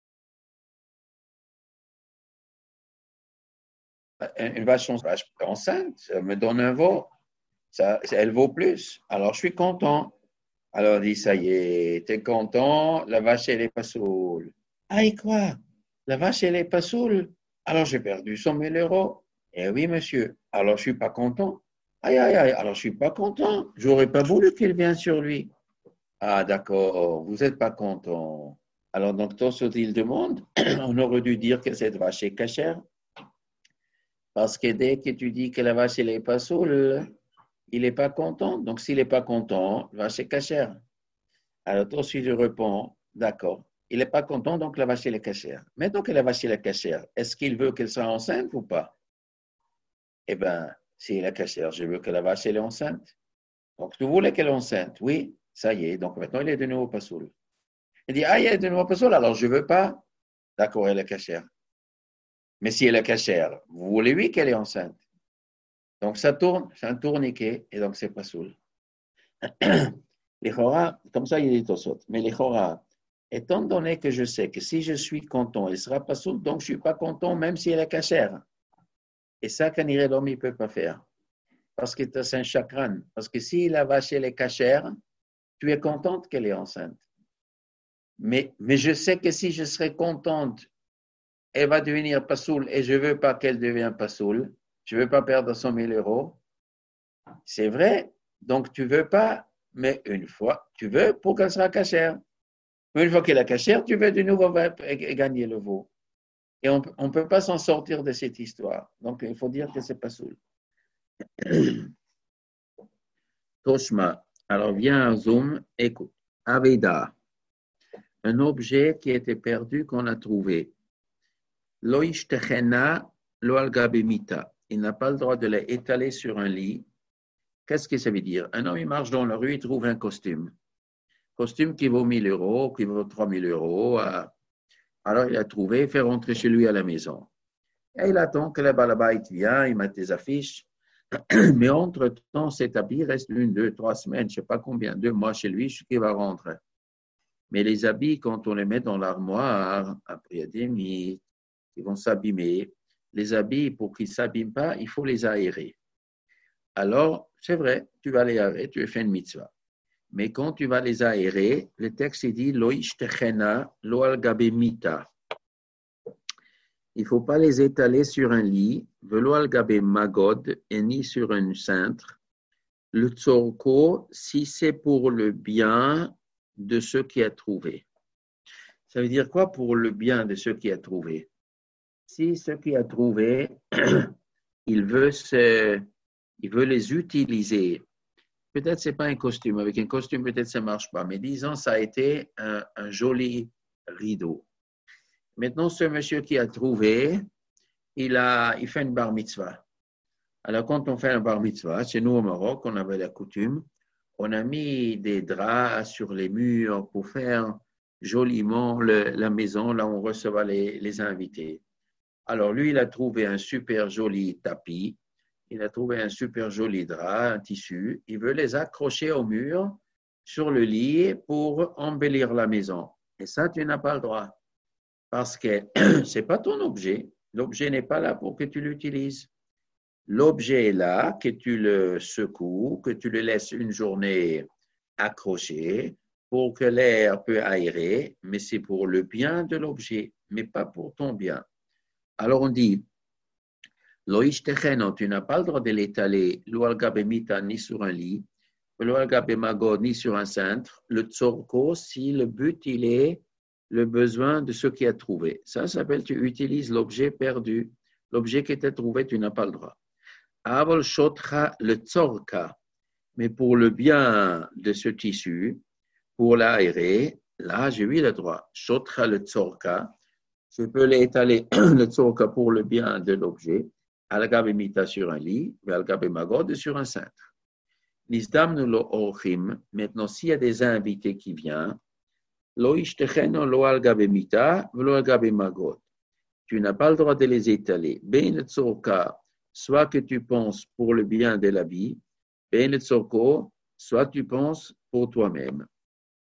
une vache enceinte? Ça me donne un veau. Elle vaut plus. Alors, je suis content. Alors, il dit, ça y est, t'es content, la vache, elle n'est pas saoule. Ah, et quoi? La vache, elle n'est pas saoule. Alors, j'ai perdu 100 000 euros. Eh oui, monsieur. Alors, je ne suis pas content. Aïe, aïe, aïe. Alors, je ne suis pas content. Je n'aurais pas voulu qu'il vienne sur lui. Ah, d'accord. Vous n'êtes pas content. Alors, donc, Tosfot, il demande, on aurait dû dire que cette vache est cachère. Parce que dès que tu dis que la vache, elle n'est pas saoule, il n'est pas content. Donc, s'il n'est pas content, la vache est cachère. Alors, toi aussi, je réponds, d'accord. Il n'est pas content, donc la vache, elle est cachère. Maintenant que la vache, elle est cachère, est-ce qu'il veut qu'elle soit enceinte ou pas? Eh bien, si elle est cachère, je veux que la vache, elle est enceinte. Donc, tu voulais qu'elle est enceinte? Oui, ça y est. Donc, maintenant, il est de nouveau pas saoul. Il dit, ah, il est de nouveau pas saoul, alors je ne veux pas. D'accord, elle est cachère. Mais si elle est cachère, vous voulez, oui, qu'elle est enceinte. Donc, ça tourne, c'est un tourniquet, et donc, c'est pas saoul. Les chora, comme ça, il est Tosfot. Mais les chora, étant donné que je sais que si je suis content, elle ne sera pas saoul, donc je ne suis pas content, même si elle est cachère. Et ça, qu'un l'homme, il ne peut pas faire. Parce que c'est un chagrin. Parce que si la vache, elle est cachère, tu es contente qu'elle est enceinte. Mais je sais que si je serais contente, elle va devenir pas saoul et je ne veux pas qu'elle devienne pas saoul. Je ne veux pas perdre 100 000 euros. C'est vrai. Donc, tu ne veux pas, mais une fois, tu veux pour qu'elle sera cachère. Une fois qu'elle est cachère, tu veux de nouveau gagner le veau. Et on ne peut pas s'en sortir de cette histoire. Donc, il faut dire que ce n'est pas saoul. Toshma. Alors, viens, zoom, écoute. Aveda. Un objet qui était perdu qu'on a trouvé. Lo ishtechena lo al-gabemita. Il n'a pas le droit de l'étaler sur un lit. Qu'est-ce que ça veut dire? Un homme, il marche dans la rue, il trouve un costume. Costume qui vaut 1 000 euros, qui vaut 3 000 euros. Alors, il a trouvé, il fait rentrer chez lui à la maison. Et il attend que le balabait vienne, il met des affiches. Mais entre-temps, cet habit reste 1, 2, 3 semaines, je ne sais pas combien, 2 mois chez lui, ce qui va rentrer. Mais les habits, quand on les met dans l'armoire, après il y a des mythes qui vont s'abîmer. Les habits, pour qu'ils ne s'abîment pas, il faut les aérer. Alors, c'est vrai, tu vas les aérer, tu as fait une mitzvah. Mais quand tu vas les aérer, le texte dit « Lo ishtechena lo al gabemita ». Il ne faut pas les étaler sur un lit, « Velo al gabe magod » et ni sur un cintre. Le tzorko, si c'est pour le bien de ceux qui a trouvé. Ça veut dire quoi pour le bien de ceux qui a trouvé? Si ceux qui a trouvé, il veut les utiliser. Peut-être ce n'est pas un costume. Avec un costume, peut-être ça ne marche pas. Mais disons, ça a été un joli rideau. Maintenant, ce monsieur qui a trouvé, il fait une bar mitzvah. Alors, quand on fait un bar mitzvah, chez nous au Maroc, on avait la coutume, on a mis des draps sur les murs pour faire joliment la maison, là où on recevait les invités. Alors, lui, il a trouvé un super joli tapis, il a trouvé un super joli drap, un tissu, il veut les accrocher au mur, sur le lit, pour embellir la maison. Et ça, tu n'as pas le droit, parce que ce n'est pas ton objet. L'objet n'est pas là pour que tu l'utilises. L'objet est là, que tu le secoues, que tu le laisses une journée accroché pour que l'air peut aérer, mais c'est pour le bien de l'objet, mais pas pour ton bien. Alors on dit, lo ishtecheno, tu n'as pas le droit de l'étaler, lo al gabemita, ni sur un lit, lo al gabemagod, ni sur un cintre, le tzorko, si le but il est le besoin de ce qui a trouvé. Ça s'appelle, tu utilises l'objet perdu, l'objet qui était trouvé, tu n'as pas le droit. Avol shotra le tzorka, mais pour le bien de ce tissu, pour l'aérer, là, j'ai eu le droit. Shotra le tzorka, je peux l'étaler le tzorka pour le bien de l'objet, al-gabemita sur un lit, et al-gabemagod sur un cintre. Nisdamnu lo orchim, maintenant, s'il y a des invités qui viennent, lo ishtecheno lo al-gabemita, lo al-gabemagod. Tu n'as pas le droit de les étaler. Ben le tzorka, soit que tu penses pour le bien de l'habit, ben le tzorko, soit tu penses pour toi-même.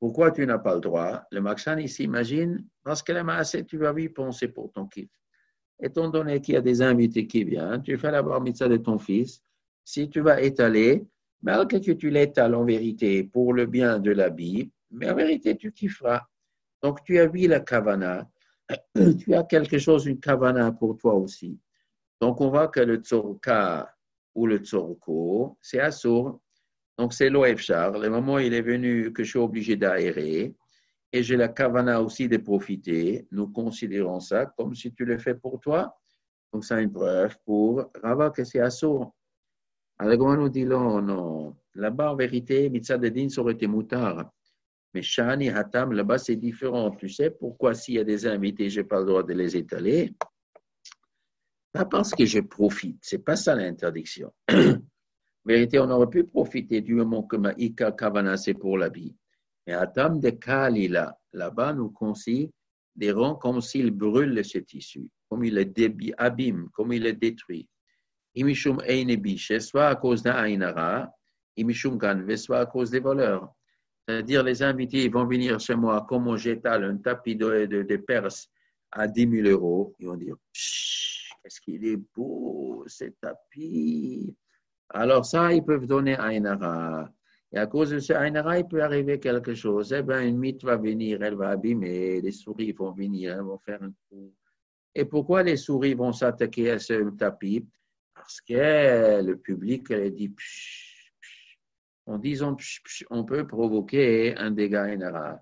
Pourquoi tu n'as pas le droit? Le Makshan, il s'imagine, parce que la masse, tu vas y penser pour ton kiff. Étant donné qu'il y a des invités qui viennent, tu fais la bar mitzvah de ton fils. Si tu vas étaler, malgré que tu l'étales en vérité pour le bien de l'habit, mais en vérité, tu kifferas. Donc, tu as vu la kavana. Tu as quelque chose, une kavana pour toi aussi. Donc, on voit que le tzorka ou le tzorko, c'est assour. Donc, c'est l'oefchar. Le moment où il est venu que je suis obligé d'aérer, et j'ai la kavana aussi de profiter, nous considérons ça comme si tu le fais pour toi. Donc, c'est une preuve pour Rava que c'est assour. Alors, comment nous dit non. Là-bas, en vérité, mitzvah de din, ça aurait été moutard. Mais shani hatam, là-bas, c'est différent. Tu sais pourquoi s'il y a des invités, je n'ai pas le droit de les étaler? Pas parce que je profite. Ce n'est pas ça l'interdiction. En vérité, on aurait pu profiter du moment que ma ika kavana, c'est pour l'habit. Mais hatam de kalila, là-bas, nous considérons comme s'il brûle ce tissu, comme il est abîme, comme il est détruit. Imishum einebiche, soit à cause d'un ainara, imishum ganve, soit à cause des voleurs. C'est-à-dire, les invités vont venir chez moi, comme j'étale un tapis de Perse à 10 000 euros. Ils vont dire, qu'est-ce qu'il est beau, ce tapis. Alors ça, ils peuvent donner à Ainara. Et à cause de ce Ainara, il peut arriver quelque chose. Eh bien, une mythe va venir, elle va abîmer, les souris vont venir, elles vont faire un trou. Et pourquoi les souris vont s'attaquer à ce tapis? Parce que le public, elle dit, en disant, on peut provoquer un dégât général.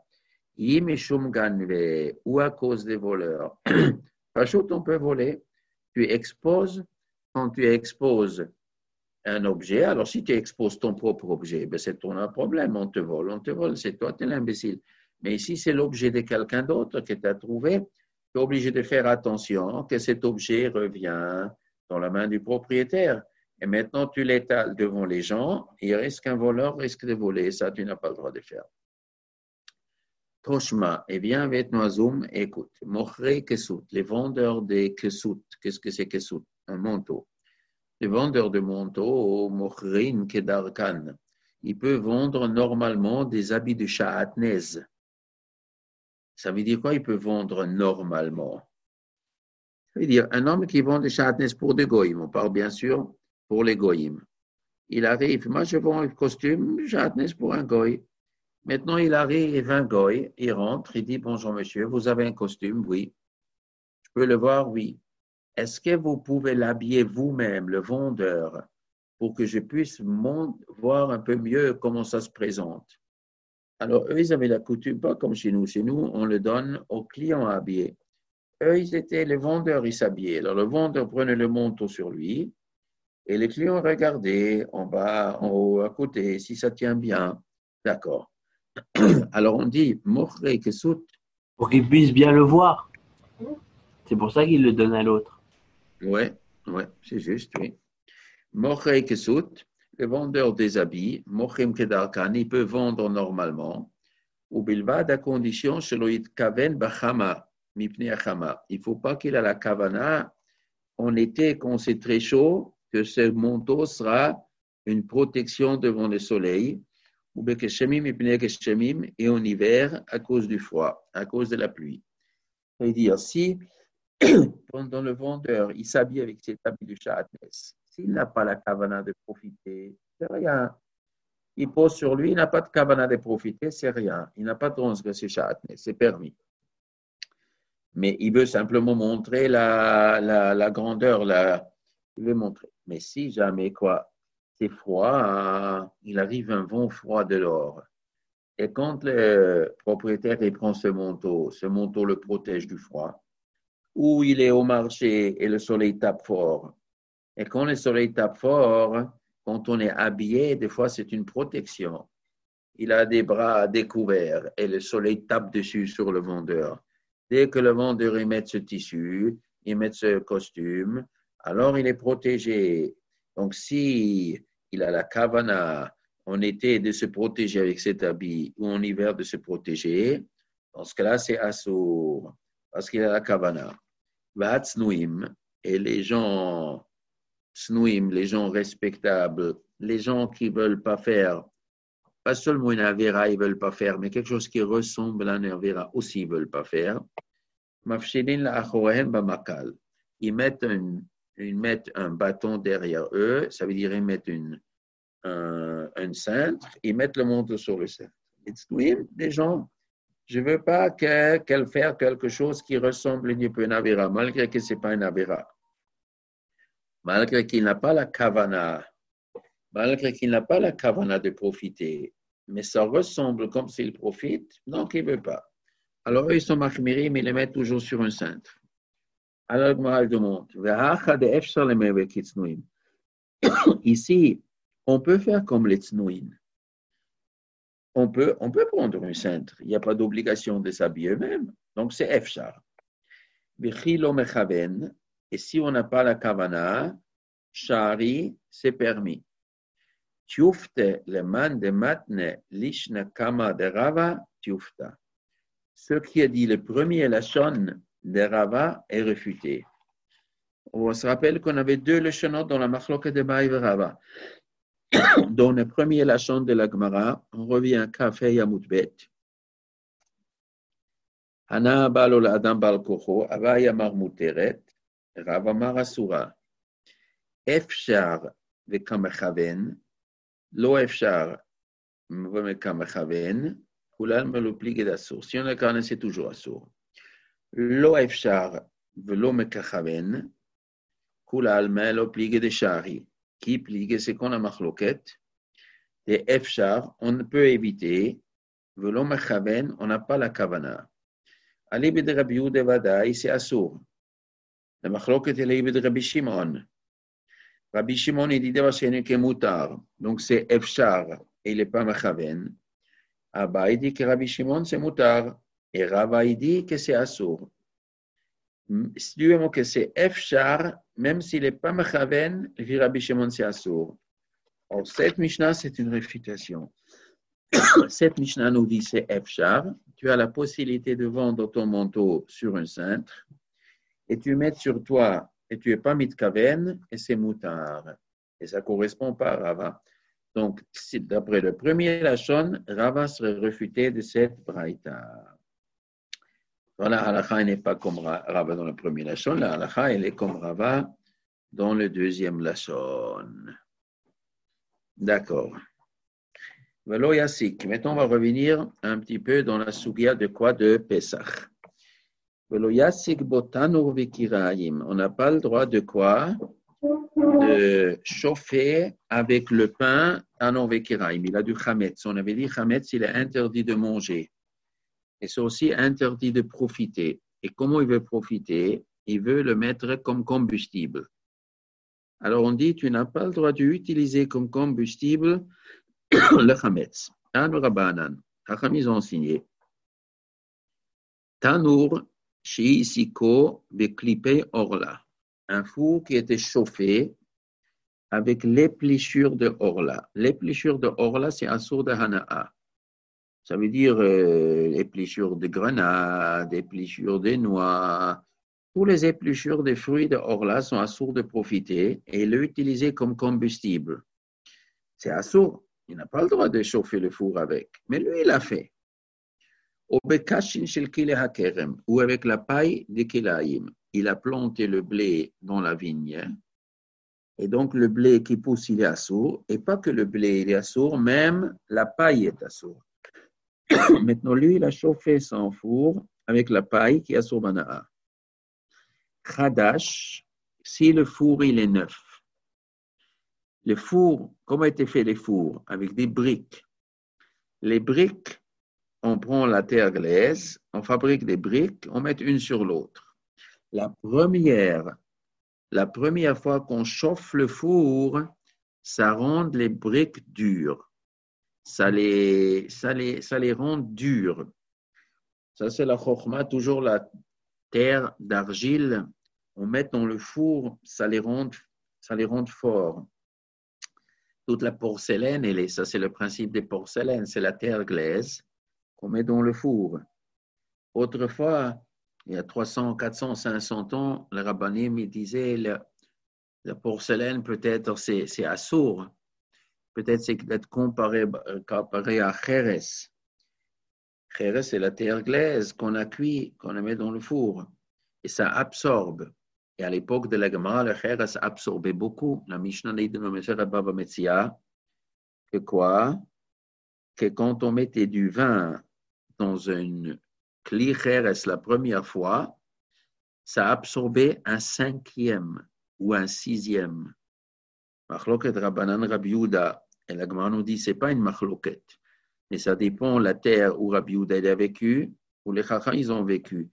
Ou à cause des voleurs. Pachout, on peut voler. Tu exposes, quand tu exposes un objet, alors si tu exposes ton propre objet, ben c'est ton problème, on te vole, c'est toi, tu es l'imbécile. Mais si c'est l'objet de quelqu'un d'autre que tu as trouvé, tu es obligé de faire attention que cet objet revient dans la main du propriétaire. Et maintenant, tu l'étales devant les gens, il risque qu'un voleur risque de voler. Ça, tu n'as pas le droit de faire. Toshma, eh bien, avec Noazoum, écoute. Mochre Kesut, les vendeurs des Kesut. Qu'est-ce que c'est Kesut? Un manteau. Les vendeurs de manteaux, Mochrin Kedarkan, il peut vendre normalement des habits de Sha'atnez. Ça veut dire quoi? Il peut vendre normalement. Ça veut dire un homme qui vend des Sha'atnez pour des goyim. On parle bien sûr pour les goyim. Il arrive, moi je vends un costume, Sha'atnez pour un goy. Maintenant il arrive un goy, il rentre, il dit bonjour monsieur, vous avez un costume? Oui. Je peux le voir? Oui. Est-ce que vous pouvez l'habiller vous-même, le vendeur, pour que je puisse voir un peu mieux comment ça se présente? Alors, eux, ils avaient la coutume, pas comme chez nous. Chez nous, on le donne aux clients à habiller. Eux, ils étaient les vendeurs, ils s'habillaient. Alors, le vendeur prenait le manteau sur lui et les clients regardaient en bas, en haut, à côté, si ça tient bien. D'accord. Alors, on dit, Mochre Kesut. Pour qu'il puisse bien le voir. C'est pour ça qu'il le donne à l'autre. Ouais, c'est juste, oui. Mochre Kesut, le vendeur des habits, Mochim Kedarkan, il peut vendre normalement, ou bilvad à condition, Sheloïd Kaven Bachama, Mipne Achama. Il ne faut pas qu'il ait la kavana en été, quand c'est très chaud, que ce manteau sera une protection devant le soleil, ou Bekeshemim, Mipne Keshemim, et en hiver, à cause du froid, à cause de la pluie. C'est-à-dire, si pendant le vendeur, il s'habille avec ses habits de Sha'atnez, s'il n'a pas la kavana de profiter, c'est rien. Il pose sur lui, il n'a pas de kavana de profiter, c'est rien. Il n'a pas de transgresser Sha'atnez, c'est permis. Mais il veut simplement montrer la grandeur, il veut montrer. Mais si jamais, c'est froid, il arrive un vent froid de l'or. Et quand le propriétaire il prend ce manteau le protège du froid, ou il est au marché et le soleil tape fort. Et quand le soleil tape fort, quand on est habillé, des fois c'est une protection. Il a des bras découverts et le soleil tape dessus sur le vendeur. Dès que le vendeur y met ce tissu, il met ce costume, alors il est protégé. Donc si il a la kavana en été de se protéger avec cet habit ou en hiver de se protéger, dans ce cas-là c'est assour. Parce qu'il a la kavana. Et les gens snouim, les gens respectables, les gens qui ne veulent pas faire pas seulement une Avera, ils ne veulent pas faire, mais quelque chose qui ressemble à une Avera aussi, ils ne veulent pas faire. Ils mettent un bâton derrière eux, ça veut dire ils mettent un cintre, ils mettent le manteau sur le cintre. Oui, les gens, je ne veux pas qu'elle fasse quelque chose qui ressemble un peu à une Avera, malgré que ce n'est pas une Avera. Malgré qu'il n'a pas la kavana, de profiter, mais ça ressemble comme s'il profite, donc il ne veut pas. Alors eux, ils sont machmirim, mais ils les mettent toujours sur un cintre. Alors, Gmara demande, ici, on peut faire comme les tznoïm. On peut prendre un cintre. Il n'y a pas d'obligation de s'habiller eux-mêmes. Donc, c'est efshar. Et si on n'a pas la kavana, shari, c'est permis. Tiufte le man de matne lishna kama de Rava, tiufta. Ce qui a dit le premier lachon de Rava est réfuté. On se rappelle qu'on avait deux lachonot dans la machloka de Baï et Rava. Dans le premier lachon de la Gemara, on revient à Kafé Yamoutbet. Hana balol adam bal kocho, avaya marmuteret, Rava marasura. Efshar vekamechaven, lo efshar vekamechaven, kulal me l'oblige d'assour. Si on a carné, c'est toujours assour. Lo efshar velo mekachaven, kulal me l'oblige de shari. Qui pligue, c'est qu'on a machloket. Et efshar, on ne peut éviter. Velo mechaven, on n'a pas la kavana. Alibi de Rabbi Yehuda Vadaï, c'est assour. La machloket est l'alibi de Rabbi Shimon. Rabbi Shimon, il dit d'abord c'est un moutar. Donc c'est efshar et il n'est pas mechaven. Abba, il dit que Rabbi Shimon, c'est moutar. Et Rava, il dit que c'est assour. Si tu veux que c'est efshar, même s'il n'est pas mechaven, le Rabbi Shimon, c'est assour. Or, cette Mishnah, c'est une réfutation. Cette Mishnah nous dit c'est efshar. Tu as la possibilité de vendre ton manteau sur un cintre et tu mets sur toi et tu n'es pas mitkaven et c'est moutar. Et ça ne correspond pas à Rava. Donc, d'après le premier lachon, Rava serait réfuté de cette braïta. Voilà, halakha n'est pas comme Rava dans le premier lachon, la halakha elle est comme Rava dans le deuxième lachon. D'accord. Velo yassik. Maintenant, on va revenir un petit peu dans la sugia de quoi? De Pesach. Velo yassik botanur vikiraim. On n'a pas le droit de quoi? De chauffer avec le pain tanur vikiraim. Il a du chametz. On avait dit chametz, il est interdit de manger. Et c'est aussi interdit de profiter. Et comment il veut profiter? Il veut le mettre comme combustible. Alors on dit, tu n'as pas le droit d'utiliser comme combustible le chametz. Tanu Rabbanan. Chacham, ils ont enseigné. Tanur sheisiko beklipe orla. Un four qui était chauffé avec l'épluchure de orla. L'épluchure de orla, c'est assour de hana'a. Ça veut dire épluchure de grenade, épluchure de noix. Tous les épluchures des fruits de orla sont assour de profiter et l'utiliser comme combustible. C'est assour. Il n'a pas le droit de chauffer le four avec. Mais lui, il l'a fait. Ou avec la paille de Kilaïm. Il a planté le blé dans la vigne. Et donc, le blé qui pousse, il est assour. Et pas que le blé, il est assour, même la paille est assour. Maintenant, lui, il a chauffé son four avec la paille qui est assour bana'a. Khadash, si le four, il est neuf. Le four, comment étaient faits les fours? Avec des briques. Les briques, on prend la terre glaise, on fabrique des briques, on met une sur l'autre. La première fois qu'on chauffe le four, ça rend les briques dures. Ça les rend dures. Ça, c'est la chokhma, toujours la terre d'argile. On met dans le four, ça les rend forts. Toute la porcelaine, ça c'est le principe des porcelaines, c'est la terre glaise qu'on met dans le four. Autrefois, il y a 300, 400, 500 ans, le rabbanim disait la porcelaine peut-être c'est assour, peut-être c'est d'être comparé à Jerez. Jerez, c'est la terre glaise qu'on a cuit, qu'on met dans le four. Et ça absorbe. Et à l'époque de la Gemara, le Jerez absorbait beaucoup. La Mishnah dit dans le Masechet Bava Metzia que quoi? Que quand on mettait du vin dans une cli Jerez la première fois, ça absorbait un 5e ou un 6e. Machloket Rabbanan Rabbi Yehuda. Et la Gemara nous dit c'est pas une machloket. Mais ça dépend de la terre où Rabbi Yehuda a vécu, où les Chacham ils ont vécu.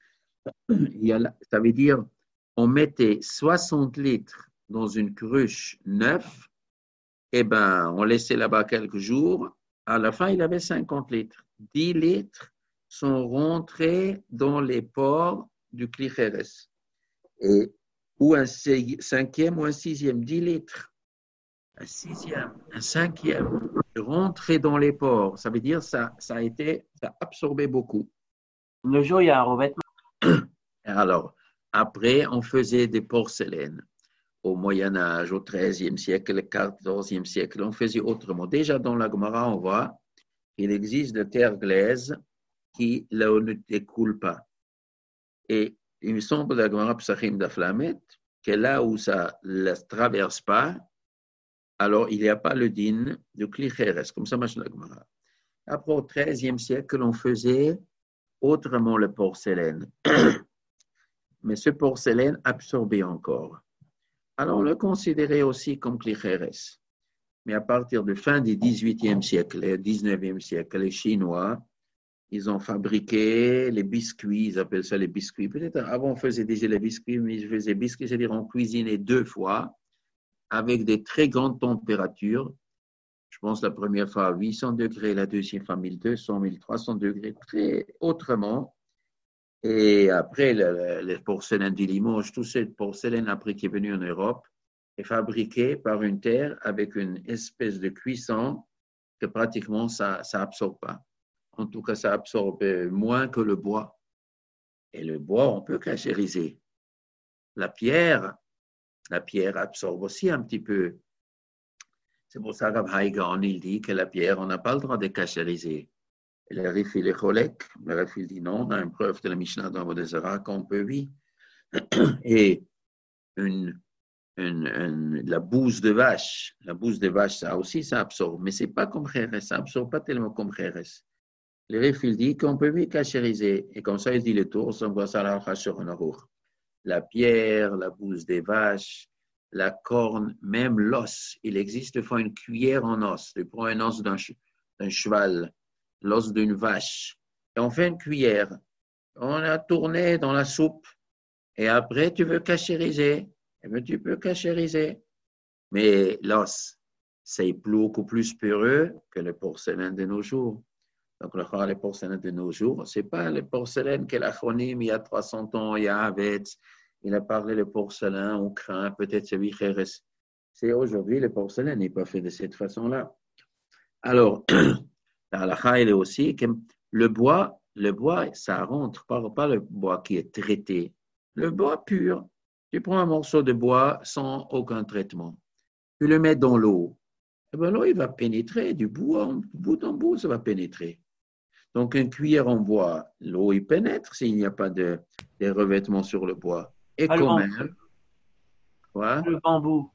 Ça veut dire, on mettait 60 litres dans une cruche neuve, et ben, on laissait là-bas quelques jours. À la fin, il avait 50 litres. 10 litres sont rentrés dans les pores du Kli Jerez. Et ou un 5e ou un 6e, 10 litres. Un 6e, un 5e, rentrer dans les pores. Ça veut dire ça a absorbé beaucoup. Le jour, il y a un revêtement. Alors, après, on faisait des porcelaines. Au Moyen-Âge, au XIIIe siècle, au XIVe siècle, on faisait autrement. Déjà dans la Gemara, on voit qu'il existe de terre glaise qui ne découle pas. Et il me semble dans la Gemara Psachim d'Aflamet que là où ça ne traverse pas, alors il n'y a pas le din de Kli Jerez, comme ça marche la Gemara. Après, au XIIIe siècle, on faisait autrement le porcelaine. Mais ce porcelaine absorbait encore. Alors, on le considérait aussi comme Kli Jerez. Mais à partir de fin du XVIIIe siècle et XIXe siècle, les Chinois, ils ont fabriqué les biscuits, ils appellent ça les biscuits. Peut-être avant, on faisait déjà les biscuits, mais je faisais biscuits, c'est-à-dire on cuisinait 2 fois avec des très grandes températures. Je pense la première fois à 800 degrés, la deuxième fois à 1200, 1300 degrés, très autrement. Et après, le porcelaine du Limoges, tout cette porcelaine après qui est venue en Europe, est fabriquée par une terre avec une espèce de cuisson que pratiquement ça absorbe pas. En tout cas, ça absorbe moins que le bois. Et le bois, on peut cachériser. La pierre absorbe aussi un petit peu. C'est pour ça que Rav Haïgan, il dit que la pierre, on n'a pas le droit de cachériser. Et le Rif, il est cholèque. Le Rif, il dit non, on a une preuve de la Mishnah dans Vodezara qu'on peut, oui. Et la bouse de vache, ça aussi, ça absorbe. Mais ce n'est pas comme Jerez, ça absorbe pas tellement comme Jerez. Le Rif, il dit qu'on peut, oui, cachériser. Et comme ça, il dit le tour, on voit ça là, sur un arour. La pierre, la bouse des vaches, la corne, même l'os. Il existe des fois une cuillère en os. Tu prends un os d'un cheval, l'os d'une vache, et on fait une cuillère. On a tourné dans la soupe, et après tu veux cachériser. Eh bien, tu peux cachériser. Mais l'os, c'est beaucoup plus peureux que le porcelaine de nos jours. Donc, le porcelaine de nos jours, ce n'est pas le porcelaine que l'Achronim, il y a 300 ans, il y a Havetz, il a parlé le porcelain, on craint, peut-être c'est Jerez. C'est aujourd'hui, le porcelaine n'est pas fait de cette façon-là. Alors, la halakha, elle est aussi que le bois, ça rentre pas le bois qui est traité. Le bois pur, tu prends un morceau de bois sans aucun traitement, tu le mets dans l'eau, et bien l'eau, il va pénétrer du bout en bout, ça va pénétrer. Donc, une cuillère en bois, l'eau, il pénètre s'il n'y a pas de revêtement sur le bois. Et quand même, quoi? Le bambou,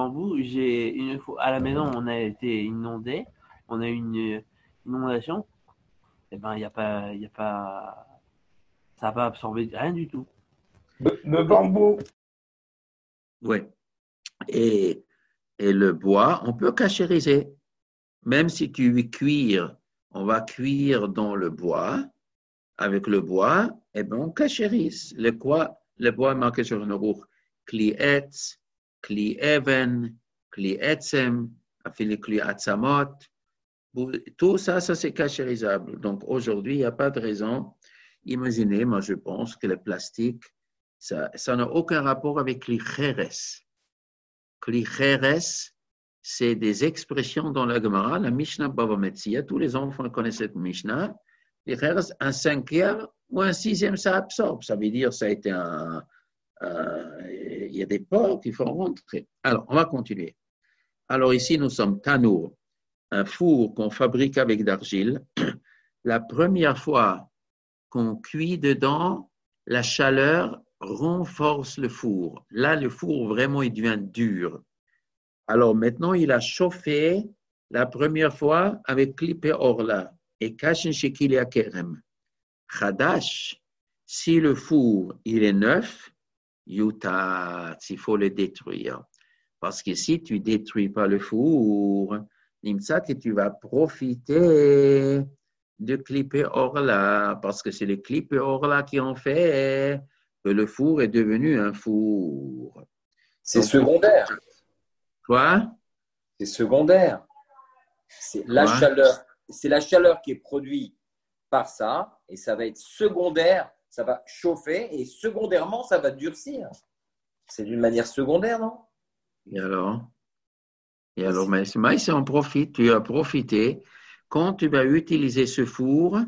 une fois à la maison, on a été inondé, on a eu une inondation. Eh ben, il y a pas, ça n'a pas absorbé rien du tout. Le bambou. Oui. Et le bois, on peut cachériser. Même si tu veux cuire, on va cuire dans le bois. Avec le bois, eh ben, on cachérise. Le bois est marqué sur une roue. Kli etz, kli even, kli etzem, kli atzamot. Tout ça, c'est cachérisable. Donc, aujourd'hui, il n'y a pas de raison. Imaginez, moi, je pense que le plastique, ça n'a aucun rapport avec Kli Jerez. Kli Jerez, c'est des expressions dans la Gemara, la Mishnah Bava Metzia. Tous les enfants connaissent cette Mishnah. Kli Jerez, un 5e ou un 6e, ça absorbe. Ça veut dire, ça a été il y a des ports qu'il faut rentrer. Alors, on va continuer. Alors, ici, nous sommes Tanour. un four qu'on fabrique avec d'argile, la première fois qu'on cuit dedans, la chaleur renforce le four. Là, le four vraiment il devient dur. Alors maintenant, il a chauffé la première fois avec clipé orla et kashin shekilia kerem. Chadash, si le four il est neuf, yutat, il faut le détruire. Parce que si tu ne détruis pas le four, nimsa que tu vas profiter de clipé orla, parce que c'est le clipé orla qui en fait que le four est devenu un four. C'est Donc, secondaire. Quoi? C'est secondaire. C'est la Quoi? chaleur. C'est la chaleur qui est produite par ça, et ça va être secondaire. Ça va chauffer, et secondairement, ça va durcir. C'est d'une manière secondaire, non? Et alors, mais si on profite, tu as profité. Quand tu vas utiliser ce four,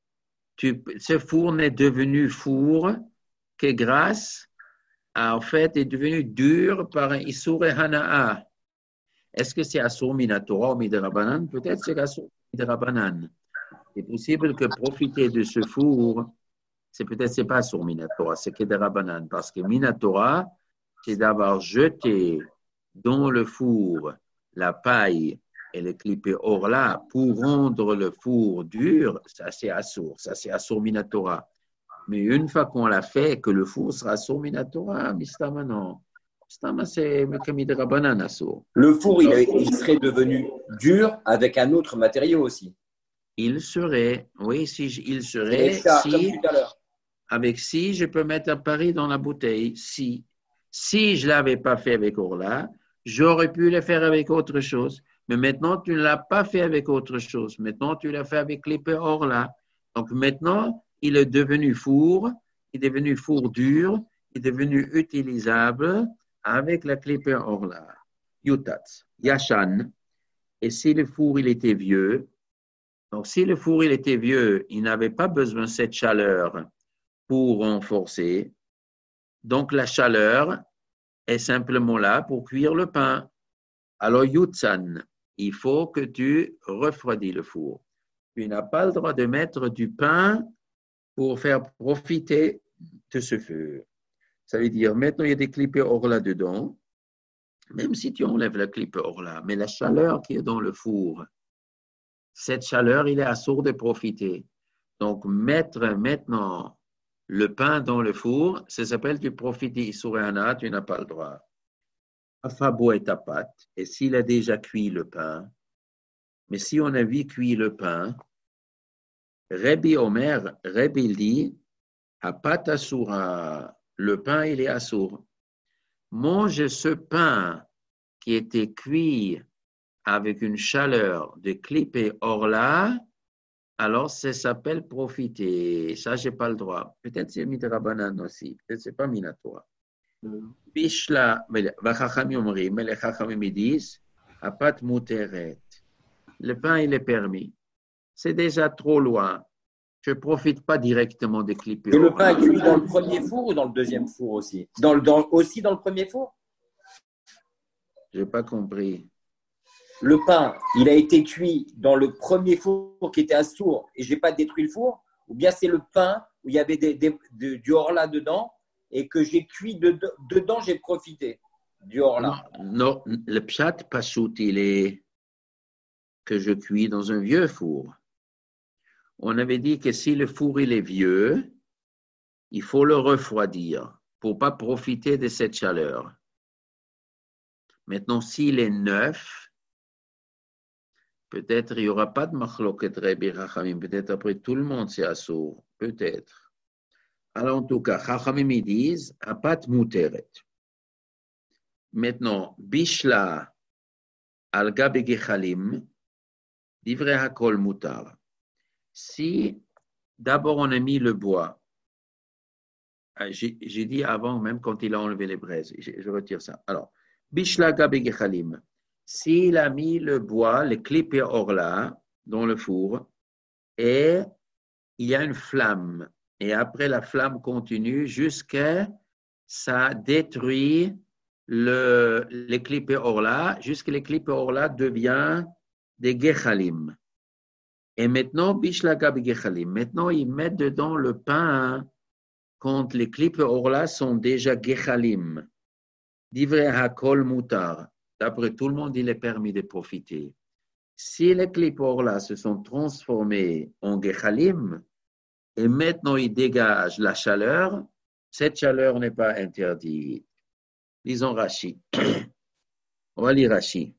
ce four n'est devenu four que grâce à, en fait, est devenu dur par un Issour et Hana'a. Est-ce que c'est Assour Minatora ou Midrabanan? Peut-être c'est Assour Midrabanan. C'est possible que profiter de ce four, c'est pas Assour Minatora, c'est Kedrabanan. Parce que Minatora, c'est d'avoir jeté dans le four la paille et le clipé orla pour rendre le four dur, ça c'est Assour Minatora. Mais une fois qu'on l'a fait, que le four sera Assour Minatora, Mistama non. Mistama c'est Midrabanan Assour. Le four, il serait devenu dur avec un autre matériau aussi. Il serait, oui, il serait, C'est ça, comme si, tout à l'heure. avec si je peux mettre un pari dans la bouteille, si je ne l'avais pas fait avec Orla, j'aurais pu le faire avec autre chose. Mais maintenant, tu ne l'as pas fait avec autre chose. Maintenant, tu l'as fait avec l'épée Orla. Donc maintenant, il est devenu four dur, il est devenu utilisable avec la clipper Orla. Yutat, Yashan. Et si le four, il était vieux, donc si le four, il était vieux, il n'avait pas besoin de cette chaleur pour renforcer. Donc la chaleur est simplement là pour cuire le pain. Alors, Yutsan, il faut que tu refroidis le four. Tu n'as pas le droit de mettre du pain pour faire profiter de ce feu. Ça veut dire, maintenant, il y a des clipés orla dedans, même si tu enlèves la clipée orla, mais la chaleur qui est dans le four, cette chaleur, il est assourd de profiter. Donc, mettre maintenant le pain dans le four, ça s'appelle du profiter Isuréana, tu n'as pas le droit. Afabo est ta pâte, et s'il a déjà cuit le pain, mais si on a vu cuire le pain, Rabbi dit, Apat Asura, le pain il est assour. Mange ce pain qui était cuit avec une chaleur de clipé orla, alors ça s'appelle profiter. Ça, je n'ai pas le droit. Peut-être c'est midrabanan aussi, peut-être c'est pas minatora. Bishla, mais les chachamim disent, apat muteret. Le pain, il est permis. C'est déjà trop loin. Je ne profite pas directement des clipés. Et le pain est cuit dans le premier four ou dans le deuxième four aussi? Aussi dans le premier four? Je n'ai pas compris. Le pain, il a été cuit dans le premier four qui était assour et je n'ai pas détruit le four? Ou bien c'est le pain où il y avait du orla dedans et que j'ai cuit dedans, j'ai profité du orla? Non, le pshat pasout, il est que je cuis dans un vieux four. On avait dit que si le four il est vieux, il faut le refroidir pour ne pas profiter de cette chaleur. Maintenant, s'il est neuf, peut-être il n'y aura pas de machloket Rabbi Chachamim. Peut-être après tout le monde c'est assour. Peut-être. Alors en tout cas, Chachamim ils disent apat muteret. Maintenant, bishla al gabe gechalim divrei hakol mutar. Si d'abord on a mis le bois, j'ai dit avant, même quand il a enlevé les braises, je retire ça. Alors, bishla gabe gechalim. S'il a mis le bois, le clipé orla, dans le four, et il y a une flamme, et après la flamme continue jusqu'à ça détruit les clipé orla, jusqu'à les clipé orla devient des gechalim. Et maintenant, bishlaga begechalim. Maintenant, ils mettent dedans le pain quand les clips orla sont déjà gechalim. Divrei hakol mutar. D'après tout le monde, il est permis de profiter. Si les clips orla se sont transformés en gechalim, et maintenant ils dégagent la chaleur, cette chaleur n'est pas interdite. Lisons Rashi. On va lire Rashi.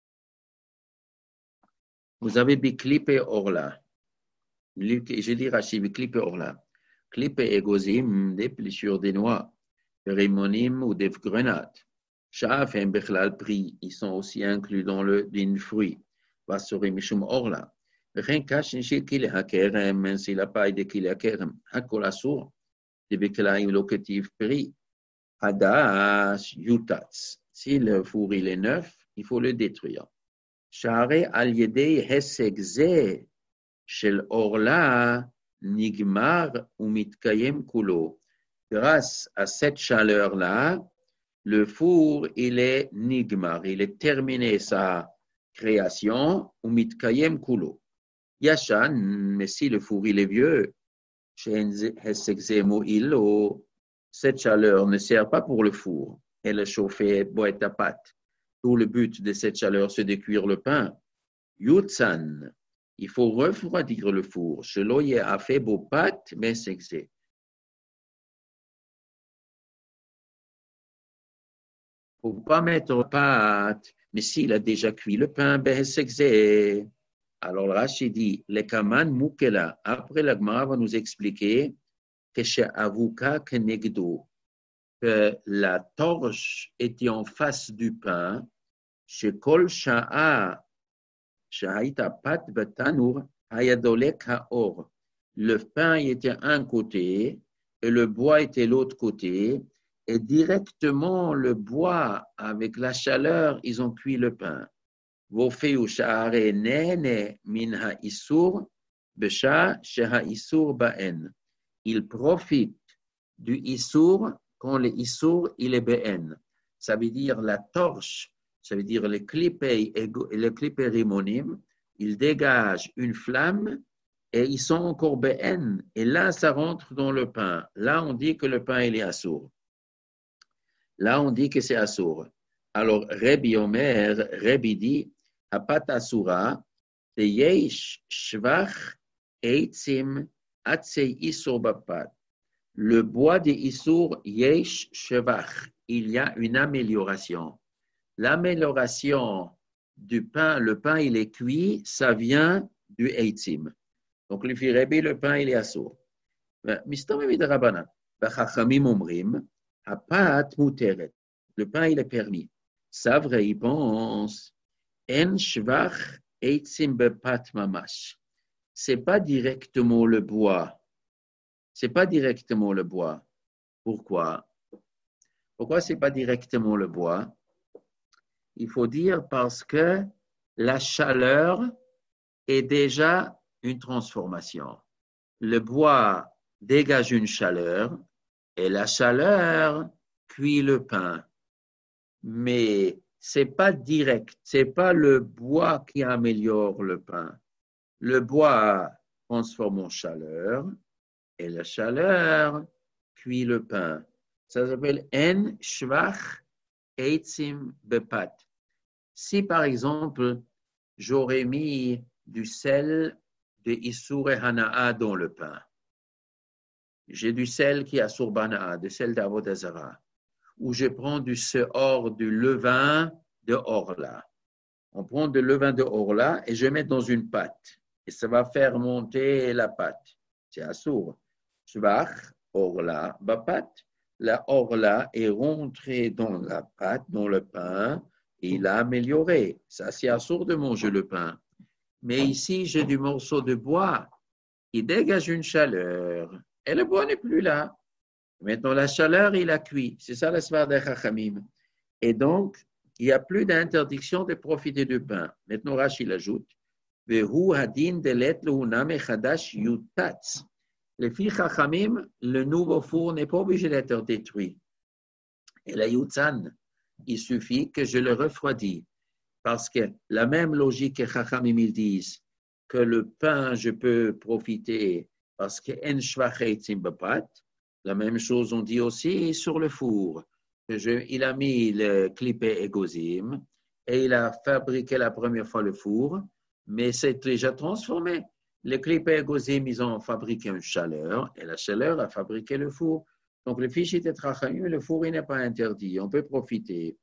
Vous avez Biklipe Orla. Je lis Rashi, Biklipe Orla. Klipe Egozim, des plissures des noix, des rimonim ou des grenades. Shafem Bechlal Pri, ils sont aussi inclus dans le din fruit. Vasori Mishum Orla. Rien cache chez Kile Hakerem, c'est la paille de Kile Hakerem. Hakolasur, des Beklaim locatif Pri. Hadash Yutats. Si le four il est neuf, il faut le détruire. Share al yedei hesek ze shel orla nigmar ou mitkayem kulo. Grâce à cette chaleur-là, le four il est nigmar, il est terminé sa création ou mitkayem kulo. Yashan, mais si le four il est vieux, shen hesek ze mo'ilo. Cette chaleur ne sert pas pour le four. Elle est chauffée, boîte à pâte. Tout le but de cette chaleur, c'est de cuire le pain. Yutsan, il faut refroidir le four. Sheloye a fait beau pâte, mais c'est que c'est. Il ne faut pas mettre pâte, mais s'il a déjà cuit le pain, ben c'est que c'est. Alors le Rashi dit, les kaman mukela. Après la Gemara va nous expliquer que chez Avuka Kenegdo, que la torche était en face du pain, chez Kol Sha'a, Sha'aita Pat Betanur, Hayadolek Haor. Le pain était un côté et le bois était l'autre côté, et directement le bois, avec la chaleur, ils ont cuit le pain. Vofeu Sha'are Nene Min Ha'isur, Besha She'Ha'isur Ba'en. Il profite du Issour quand le Issour il est BN. Ça veut dire la torche, ça veut dire les clipés rimonim, ils dégagent une flamme et ils sont encore BN. Et là, ça rentre dans le pain. Là, on dit que le pain il est assour. Là, on dit que c'est assour. Alors, Rabbi Omer, Rabbi dit, Hapat asura, te yesh shvach eitzim Atsei Issour Bapat. Le bois de Issour Yesh Shevach. Il y a une amélioration. L'amélioration du pain, le pain il est cuit, ça vient du Eitzim. Donc le Firebi, le pain il est Assour. Mistamim de Rabbanan. Bachachamim omrim, Hapat muteret. Le pain il est permis. Ça vrai, il pense. En Shevach Eitzim Bapat mamash. C'est pas directement le bois. C'est pas directement le bois. Pourquoi? Pourquoi c'est pas directement le bois? Il faut dire parce que la chaleur est déjà une transformation. Le bois dégage une chaleur et la chaleur cuit le pain. Mais c'est pas direct. C'est pas le bois qui améliore le pain. Le bois transforme en chaleur et la chaleur cuit le pain. Ça s'appelle En Shvach Eitzim Bepat. Si par exemple, j'aurais mis du sel de Issour et Hana'a dans le pain, j'ai du sel qui est Assour Bana'a, du sel d'Avodah Zara, ou je prends du seor, du levain de Orla. On prend du levain de Orla et je mets dans une pâte. Et ça va faire monter la pâte. C'est assour. Shvach, orla, bapat. La orla est rentrée dans la pâte, dans le pain, et il a amélioré. Ça, c'est assour de manger le pain. Mais ici, j'ai du morceau de bois. Il dégage une chaleur. Et le bois n'est plus là. Maintenant, la chaleur, il a cuit. C'est ça la svara de Chachamim. Et donc, il n'y a plus d'interdiction de profiter du pain. Maintenant, Rashi l'ajoute. Vehu hadin delet leuname chadash yutatz. Les filles Chachamim, le nouveau four n'est pas obligé d'être détruit. Et la yutzan, il suffit que je le refroidis. Parce que la même logique que Chachamim ils disent que le pain, je peux profiter parce que en shvacheitzim bepat. La même chose on dit aussi sur le four. Il a mis le clipé égozim et il a fabriqué la première fois le four, mais c'est déjà transformé. Les clipé égozim, ils ont fabriqué une chaleur et la chaleur a fabriqué le four. Donc le fichier de Trachayim, le four il n'est pas interdit, on peut profiter.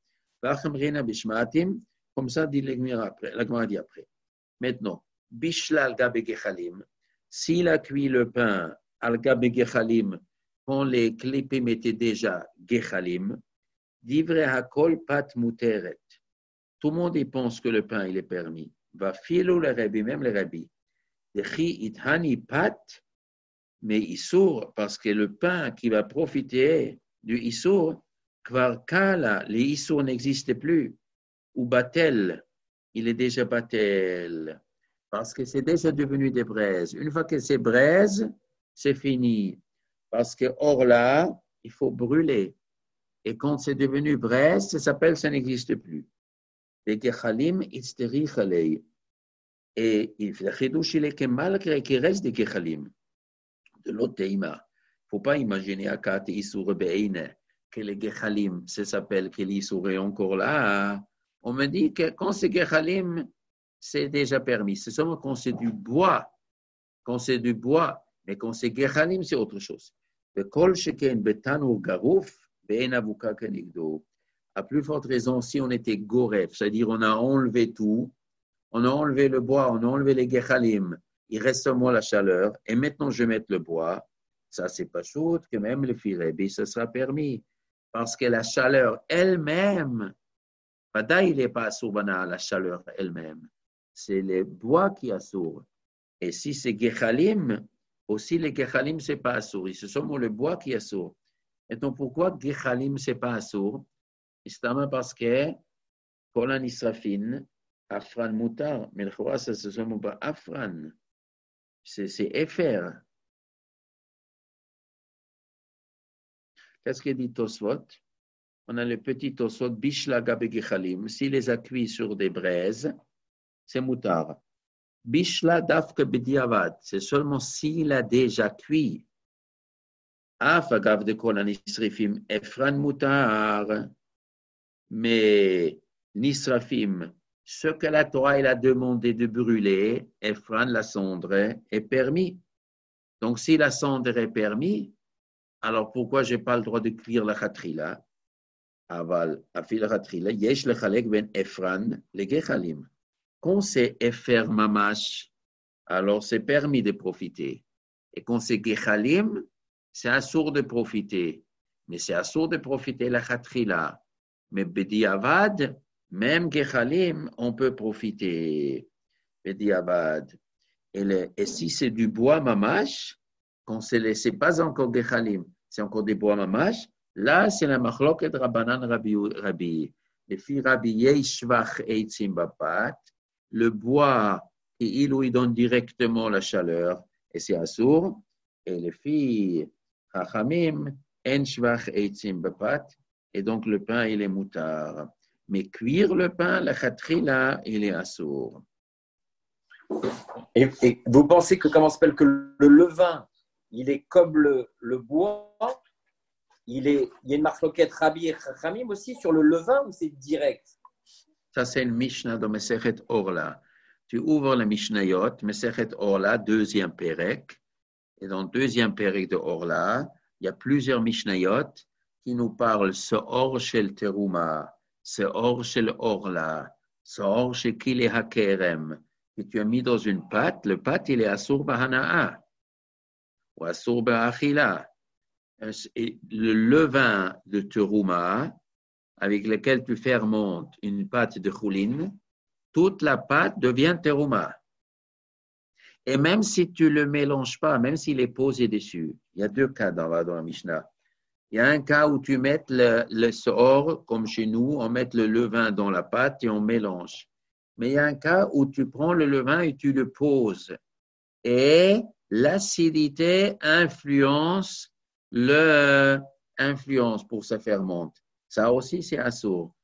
Comme ça, dit la dit après. Maintenant, Bishla al-gabe gechalim, s'il a cuit le pain al-gabe gechalim, quand les clipim étaient déjà gechalim, divre hakol pat muteret. Tout le monde y pense que le pain, il est permis. Va filo le rabbi, même le rabbi. Dechi ithani pat, mais issour, parce que le pain qui va profiter du issour, kvar kala, les issour n'existent plus. Ou batel, il est déjà batel, parce que c'est déjà devenu des braises. Une fois que c'est braise, c'est fini. Parce que or là, il faut brûler. Et quand c'est devenu braise, ça s'appelle, ça n'existe plus. Les gechalim, itzteri chalei. Et le chidouche, il est que malgré qu'il reste des gechalim, de l'autre teima, il ne faut pas imaginer à Kat Issour Be'ine que les gechalim, ça s'appelle que l'Issour est encore là. On me dit que quand c'est gechalim, c'est déjà permis. C'est seulement quand c'est du bois. Quand c'est du bois, mais quand c'est gechalim, c'est autre chose. Le kol sheken betanur garouf be'en avuka kenigdo. À plus forte raison, si on était goref, c'est-à-dire on a enlevé tout, on a enlevé le bois, on a enlevé les gechalim, il reste seulement la chaleur, et maintenant je vais mettre le bois, ça c'est pas chaud, que même le firebi, ça sera permis. Parce que la chaleur elle-même, Pada, il n'est pas assourd, la chaleur elle-même. C'est le bois qui assourd. Et si c'est gechalim, aussi les gechalim, ce n'est pas assourd. C'est seulement le bois qui assourd. Et donc, pourquoi gechalim, ce n'est pas assourd? C'est parce que, pour la nisrafin, afran mutar, mais le chora, ça c'est seulement pas afran. C'est efer. Qu'est-ce que dit Tosfot? On a le petit Tosfot, Bishla gabe gechalim. S'il les a cuits sur des braises, c'est mutar. Bishla dafke bediavad. C'est seulement s'il a déjà cuit. Af agav de kol anisrafim, efran mutar. Mais nisrafim, ce que la Torah a demandé de brûler, efran, la cendre, est permis. Donc si la cendre est permis, alors pourquoi je n'ai pas le droit de cuire la khatrila? Aval, afil khatrila, yesh le chalek ben efran, le gechalim. Quand c'est efer mamash, alors c'est permis de profiter. Et quand c'est gechalim, c'est assourd de profiter. Mais c'est assourd de profiter la khatrila. Mais bediavad, même gechalim, on peut profiter. Bediavad. Et si c'est du bois mamash, quand c'est pas encore gechalim, c'est encore des bois mamash, là c'est la machloket Rabbanan Rabbi. Les filles Rabbi Yeshvach eitzim bapat, le bois qui il donne directement la chaleur, et c'est assourd. Et les filles Chachamim en shvach eitzim bapat, et donc le pain il est moutar. Mais cuire le pain, la khatrila, il est assourd. Et vous pensez que comment s'appelle que le levain, il est comme le bois, il y a une marloquette Rabbi et Chachamim aussi sur le levain ou c'est direct? Ça c'est une Mishnah de Mesechet Orla. Tu ouvres la Mishnayot, Mesechet Orla, deuxième Pérek, et dans le deuxième Pérek de Orla, il y a plusieurs Mishnayot qui nous parlent ce or shel teruma, ce or shel Orla, ce or shel Kile Hakerem, que tu as mis dans une pâte, le pâte il est assour bahana'a ou assour ba'achila. Le levain de teruma avec lequel tu fermentes une pâte de choulin, toute la pâte devient teruma. Et même si tu ne le mélanges pas, même s'il est posé dessus, il y a deux cas dans la Mishnah. Il y a un cas où tu mets le sor, comme chez nous, on met le levain dans la pâte et on mélange. Mais il y a un cas où tu prends le levain et tu le poses. Et l'acidité influence pour sa fermente. Ça aussi, c'est assourd.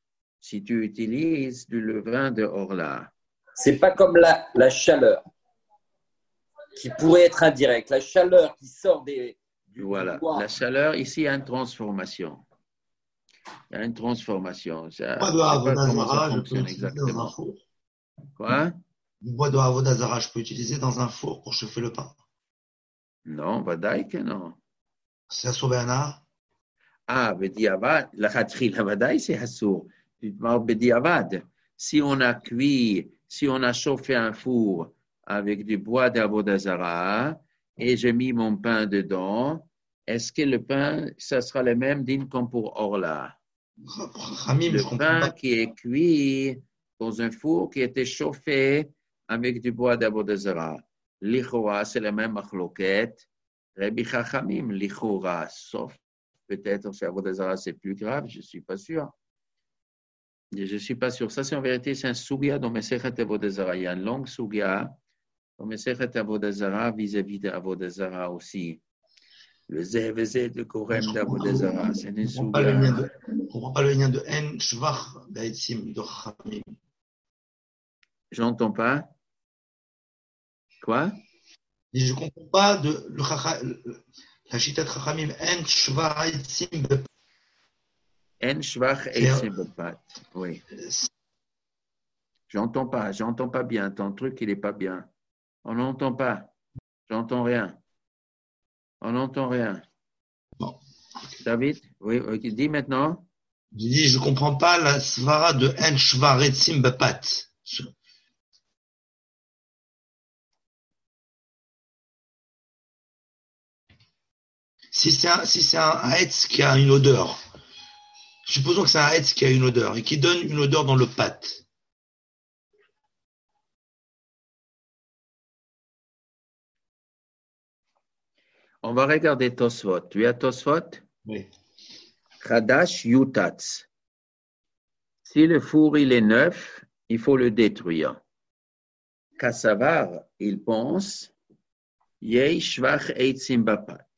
si tu utilises du levain de Orla. C'est pas comme la chaleur qui pourrait être indirecte. La chaleur qui sort du Voilà. bois. La chaleur, ici, il y a une transformation. Il y a une transformation. Ça, Bois je de ne sais pas Avodah comment ça Zarah, je peux fonctionne l'utiliser dans un exactement. four. Quoi? Du bois de Avodah Zarah, je peux utiliser dans un four pour chauffer le pain. Non, Vadaï que non. C'est sauver un art. Ah, Bediavad, la Khatri, la Vadaï, c'est Hassour. Tu parles Bediavad. Si on a cuit, si on a chauffé un four avec du bois d'Avodazara et j'ai mis mon pain dedans, est-ce que le pain, ça sera le même digne comme pour Orla? Hamim, je Le comprends pain pas. qui est cuit dans un four qui était chauffé avec du bois d'Avodazara. L'Ichora, c'est la même machloket. Rabbi Chachamim, l'Ichora, sauf peut-être chez Avodazara, c'est plus grave, je ne suis pas sûr. Je ne suis pas sûr. Ça, c'est en vérité, c'est un sugia dans Mesechet Avodazara. Il y a une longue sugia dans Mesechet Avodazara vis-à-vis d'Avodazara aussi. Le zé de Korem d'Avodazara, c'est une Je ne sugia. comprends pas le lien de En Shvach Be'etzim de Hamim. J'entends pas. Quoi? Je ne comprends pas la chita de Chachamim. En Shvach Be'etzim. En Shvach Eitzim Bepat. Oui. J'entends pas bien. Ton truc, il n'est pas bien. On n'entend pas. J'entends rien. On n'entend rien. Bon. David? Oui, ok. Dis maintenant. Je dis, je ne comprends pas la svara de En Shvach Eitzim Bepat. Si c'est un haetz qui a une odeur, supposons que c'est un haetz qui a une odeur et qui donne une odeur dans le pâte. On va regarder Tosfot. Tu as Tosfot? Oui. Chadash Yutatz. Si le four il est neuf, il faut le détruire. Kassavar, il pense, Yei Shvach Eitzim Bapat.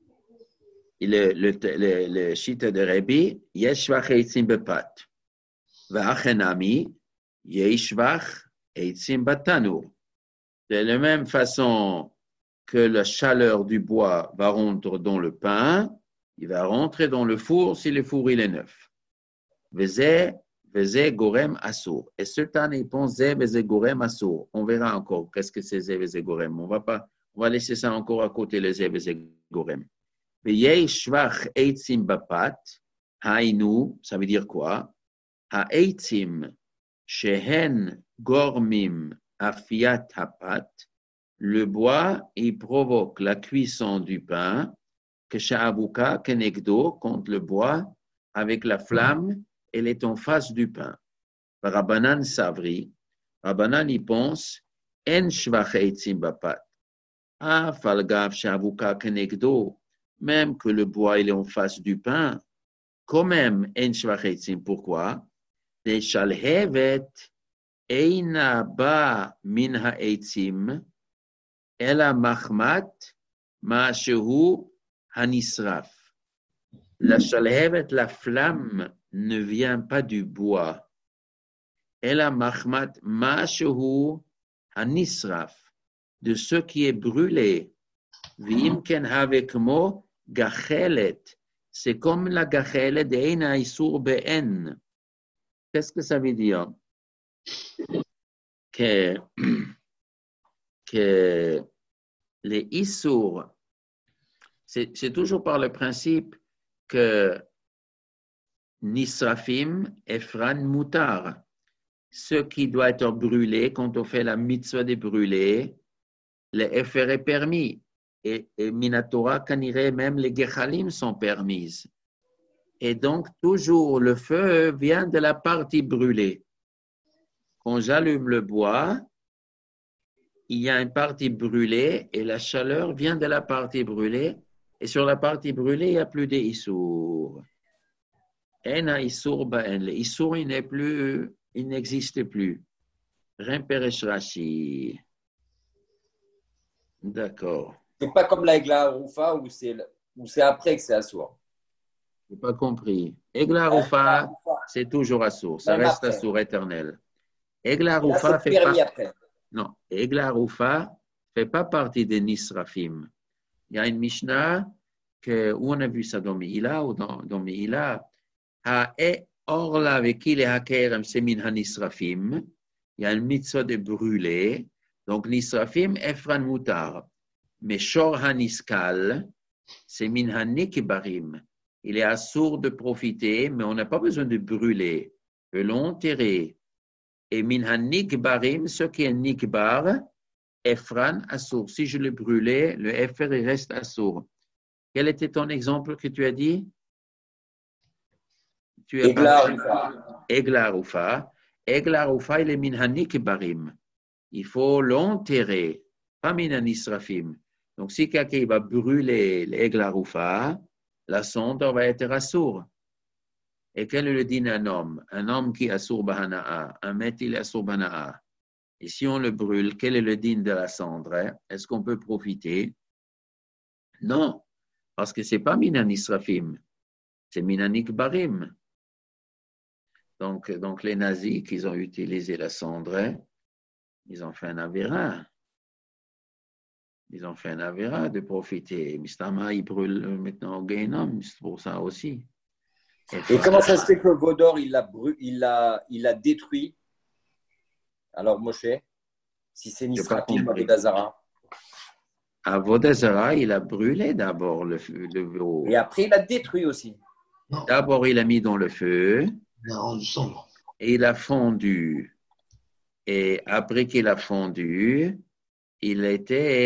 Le chita de Rabbi, Yei Shvach Eitzim Bapat. Va'achenami, Yei Shvach Eitzim Batanur. De la même façon que la chaleur du bois va rentrer dans le pain, il va rentrer dans le four si le four il est neuf. Veze gorem assour. Et Sultan, il pense veze gorem assour. On verra encore qu'est-ce que c'est veze gorem. On va laisser ça encore à côté, le veze gorem. Veyei shvach eitzim bapat, hainu, ça veut dire quoi? Ha-eitzim shehen gormim afiat hapat. Le bois, il provoque la cuisson du pain, que sha'avuka kenegdo, contre le bois, avec la flamme, elle est en face du pain. Rabbanan Savri, Rabbanan y pense, en shvach eitzim bapat. Ah, falgav sha'avuka kenegdo, même que le bois il est en face du pain, quand même en shvach eitzim. Pourquoi? De shalhevet eina ba min ha'eitzim, ela machmat ma'ashehu hanisraf. La shalhevet, la flamme, ne vient pas du bois. Ela machmat ma'ashehu hanisraf, de ce qui est brûlé. V'imken havekmo gachelet, c'est comme la gachelet d'eina isur be'en. Qu'est-ce que ça veut dire? Que les issours, c'est toujours par le principe que nisrafim efran mutar, ce qui doit être brûlé, quand on fait la mitzvah de brûler, le efer est permis. Et minatora, kanire, même les gechalim sont permises. Et donc, toujours, le feu vient de la partie brûlée. Quand j'allume le bois, il y a une partie brûlée et la chaleur vient de la partie brûlée. Et sur la partie brûlée, il n'y a plus d'issour. Ena issour ba'en. Le issour, il n'existe plus. Rimperesh Rashi. D'accord. C'est pas comme la Egla Roufa où c'est après que c'est assour. Je n'ai pas compris. Egla Roufa, c'est toujours assour. Ça Même reste après. assour éternel. Egla Là, Roufa c'est fait permis pas. après. Non, Egla Roufa fait pas partie des Nisrafim. Il y a une Mishnah où on a vu ça dans Meïla ou dans Meïla. Ha'e orla vekile hakerem semin hanisrafim. Il y a une mitzvah de brûler. Donc, Nisrafim, Efran Moutar. Mais Shor Haniskal, c'est min hanikbarim. Il est assourd de profiter, mais on n'a pas besoin de brûler. On peut l'enterrer. Et min hanikbarim, ce qui est nikbar, Efran assourd. Si je le brûlais, le Efer il reste assourd. Quel était ton exemple que tu as dit? Tu as parlé Egla Roufa. Egla Roufa, il est min hanikbarim. Il faut l'enterrer, pas min hanisrafim. Donc, si quelqu'un va brûler l'Egla Roufa, la cendre va être assour. Et quel est le din d'un homme? Un homme qui est assour bahana'a. Un maître, il est assour bahana'a. Et si on le brûle, quel est le din de la cendre? Est-ce qu'on peut profiter? Non, parce que ce n'est pas minan israfim, c'est minanik barim. Donc, les nazis qui ont utilisé la cendre, ils ont fait un avéra. Ils ont fait un avéra de profiter. Mistama, il brûle maintenant au Guénom, c'est pour ça aussi. Et comment ça se fait que le veau d'or, il l'a détruit? Alors, Moshe, si c'est Nisrafim, Avodazara. Avodazara, il a brûlé d'abord le veau. Et après, il a détruit aussi. D'abord, il a mis dans le feu. Il a rendu sombre. Et il a fondu. Et après qu'il a fondu, il a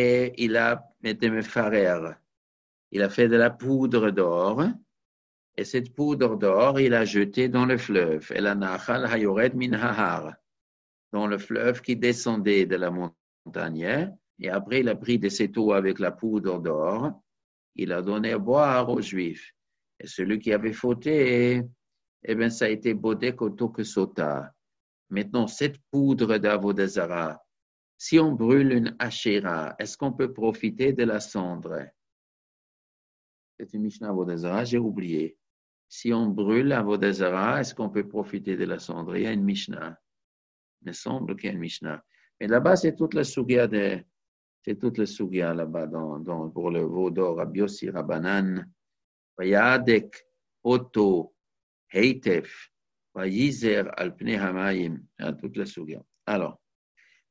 mis mefarer. Il a fait de la poudre d'or. Et cette poudre d'or, il a jeté dans le fleuve. El anachal hayored min hahar. Dans le fleuve qui descendait de la montagne. Et après, il a pris de cette eau avec la poudre d'or. Il a donné à boire aux Juifs. Et celui qui avait fauté, eh bien, ça a été bodek auto que sota. Maintenant, cette poudre d'Avodazara, si on brûle une Asherah, est-ce qu'on peut profiter de la cendre? C'est une Mishnah Avodazara, j'ai oublié. Si on brûle Avodazara, est-ce qu'on peut profiter de la cendre? Il y a une Mishnah. Il me semble qu'il y a une Mishnah. Mais là-bas, c'est toute la sugia là-bas pour le veau d'or, Rabbi Yossi Rabbanan, Vayadek, Oto, Heitef, Vayizer, Al Pnei Hamayim, toute la sugia. Alors,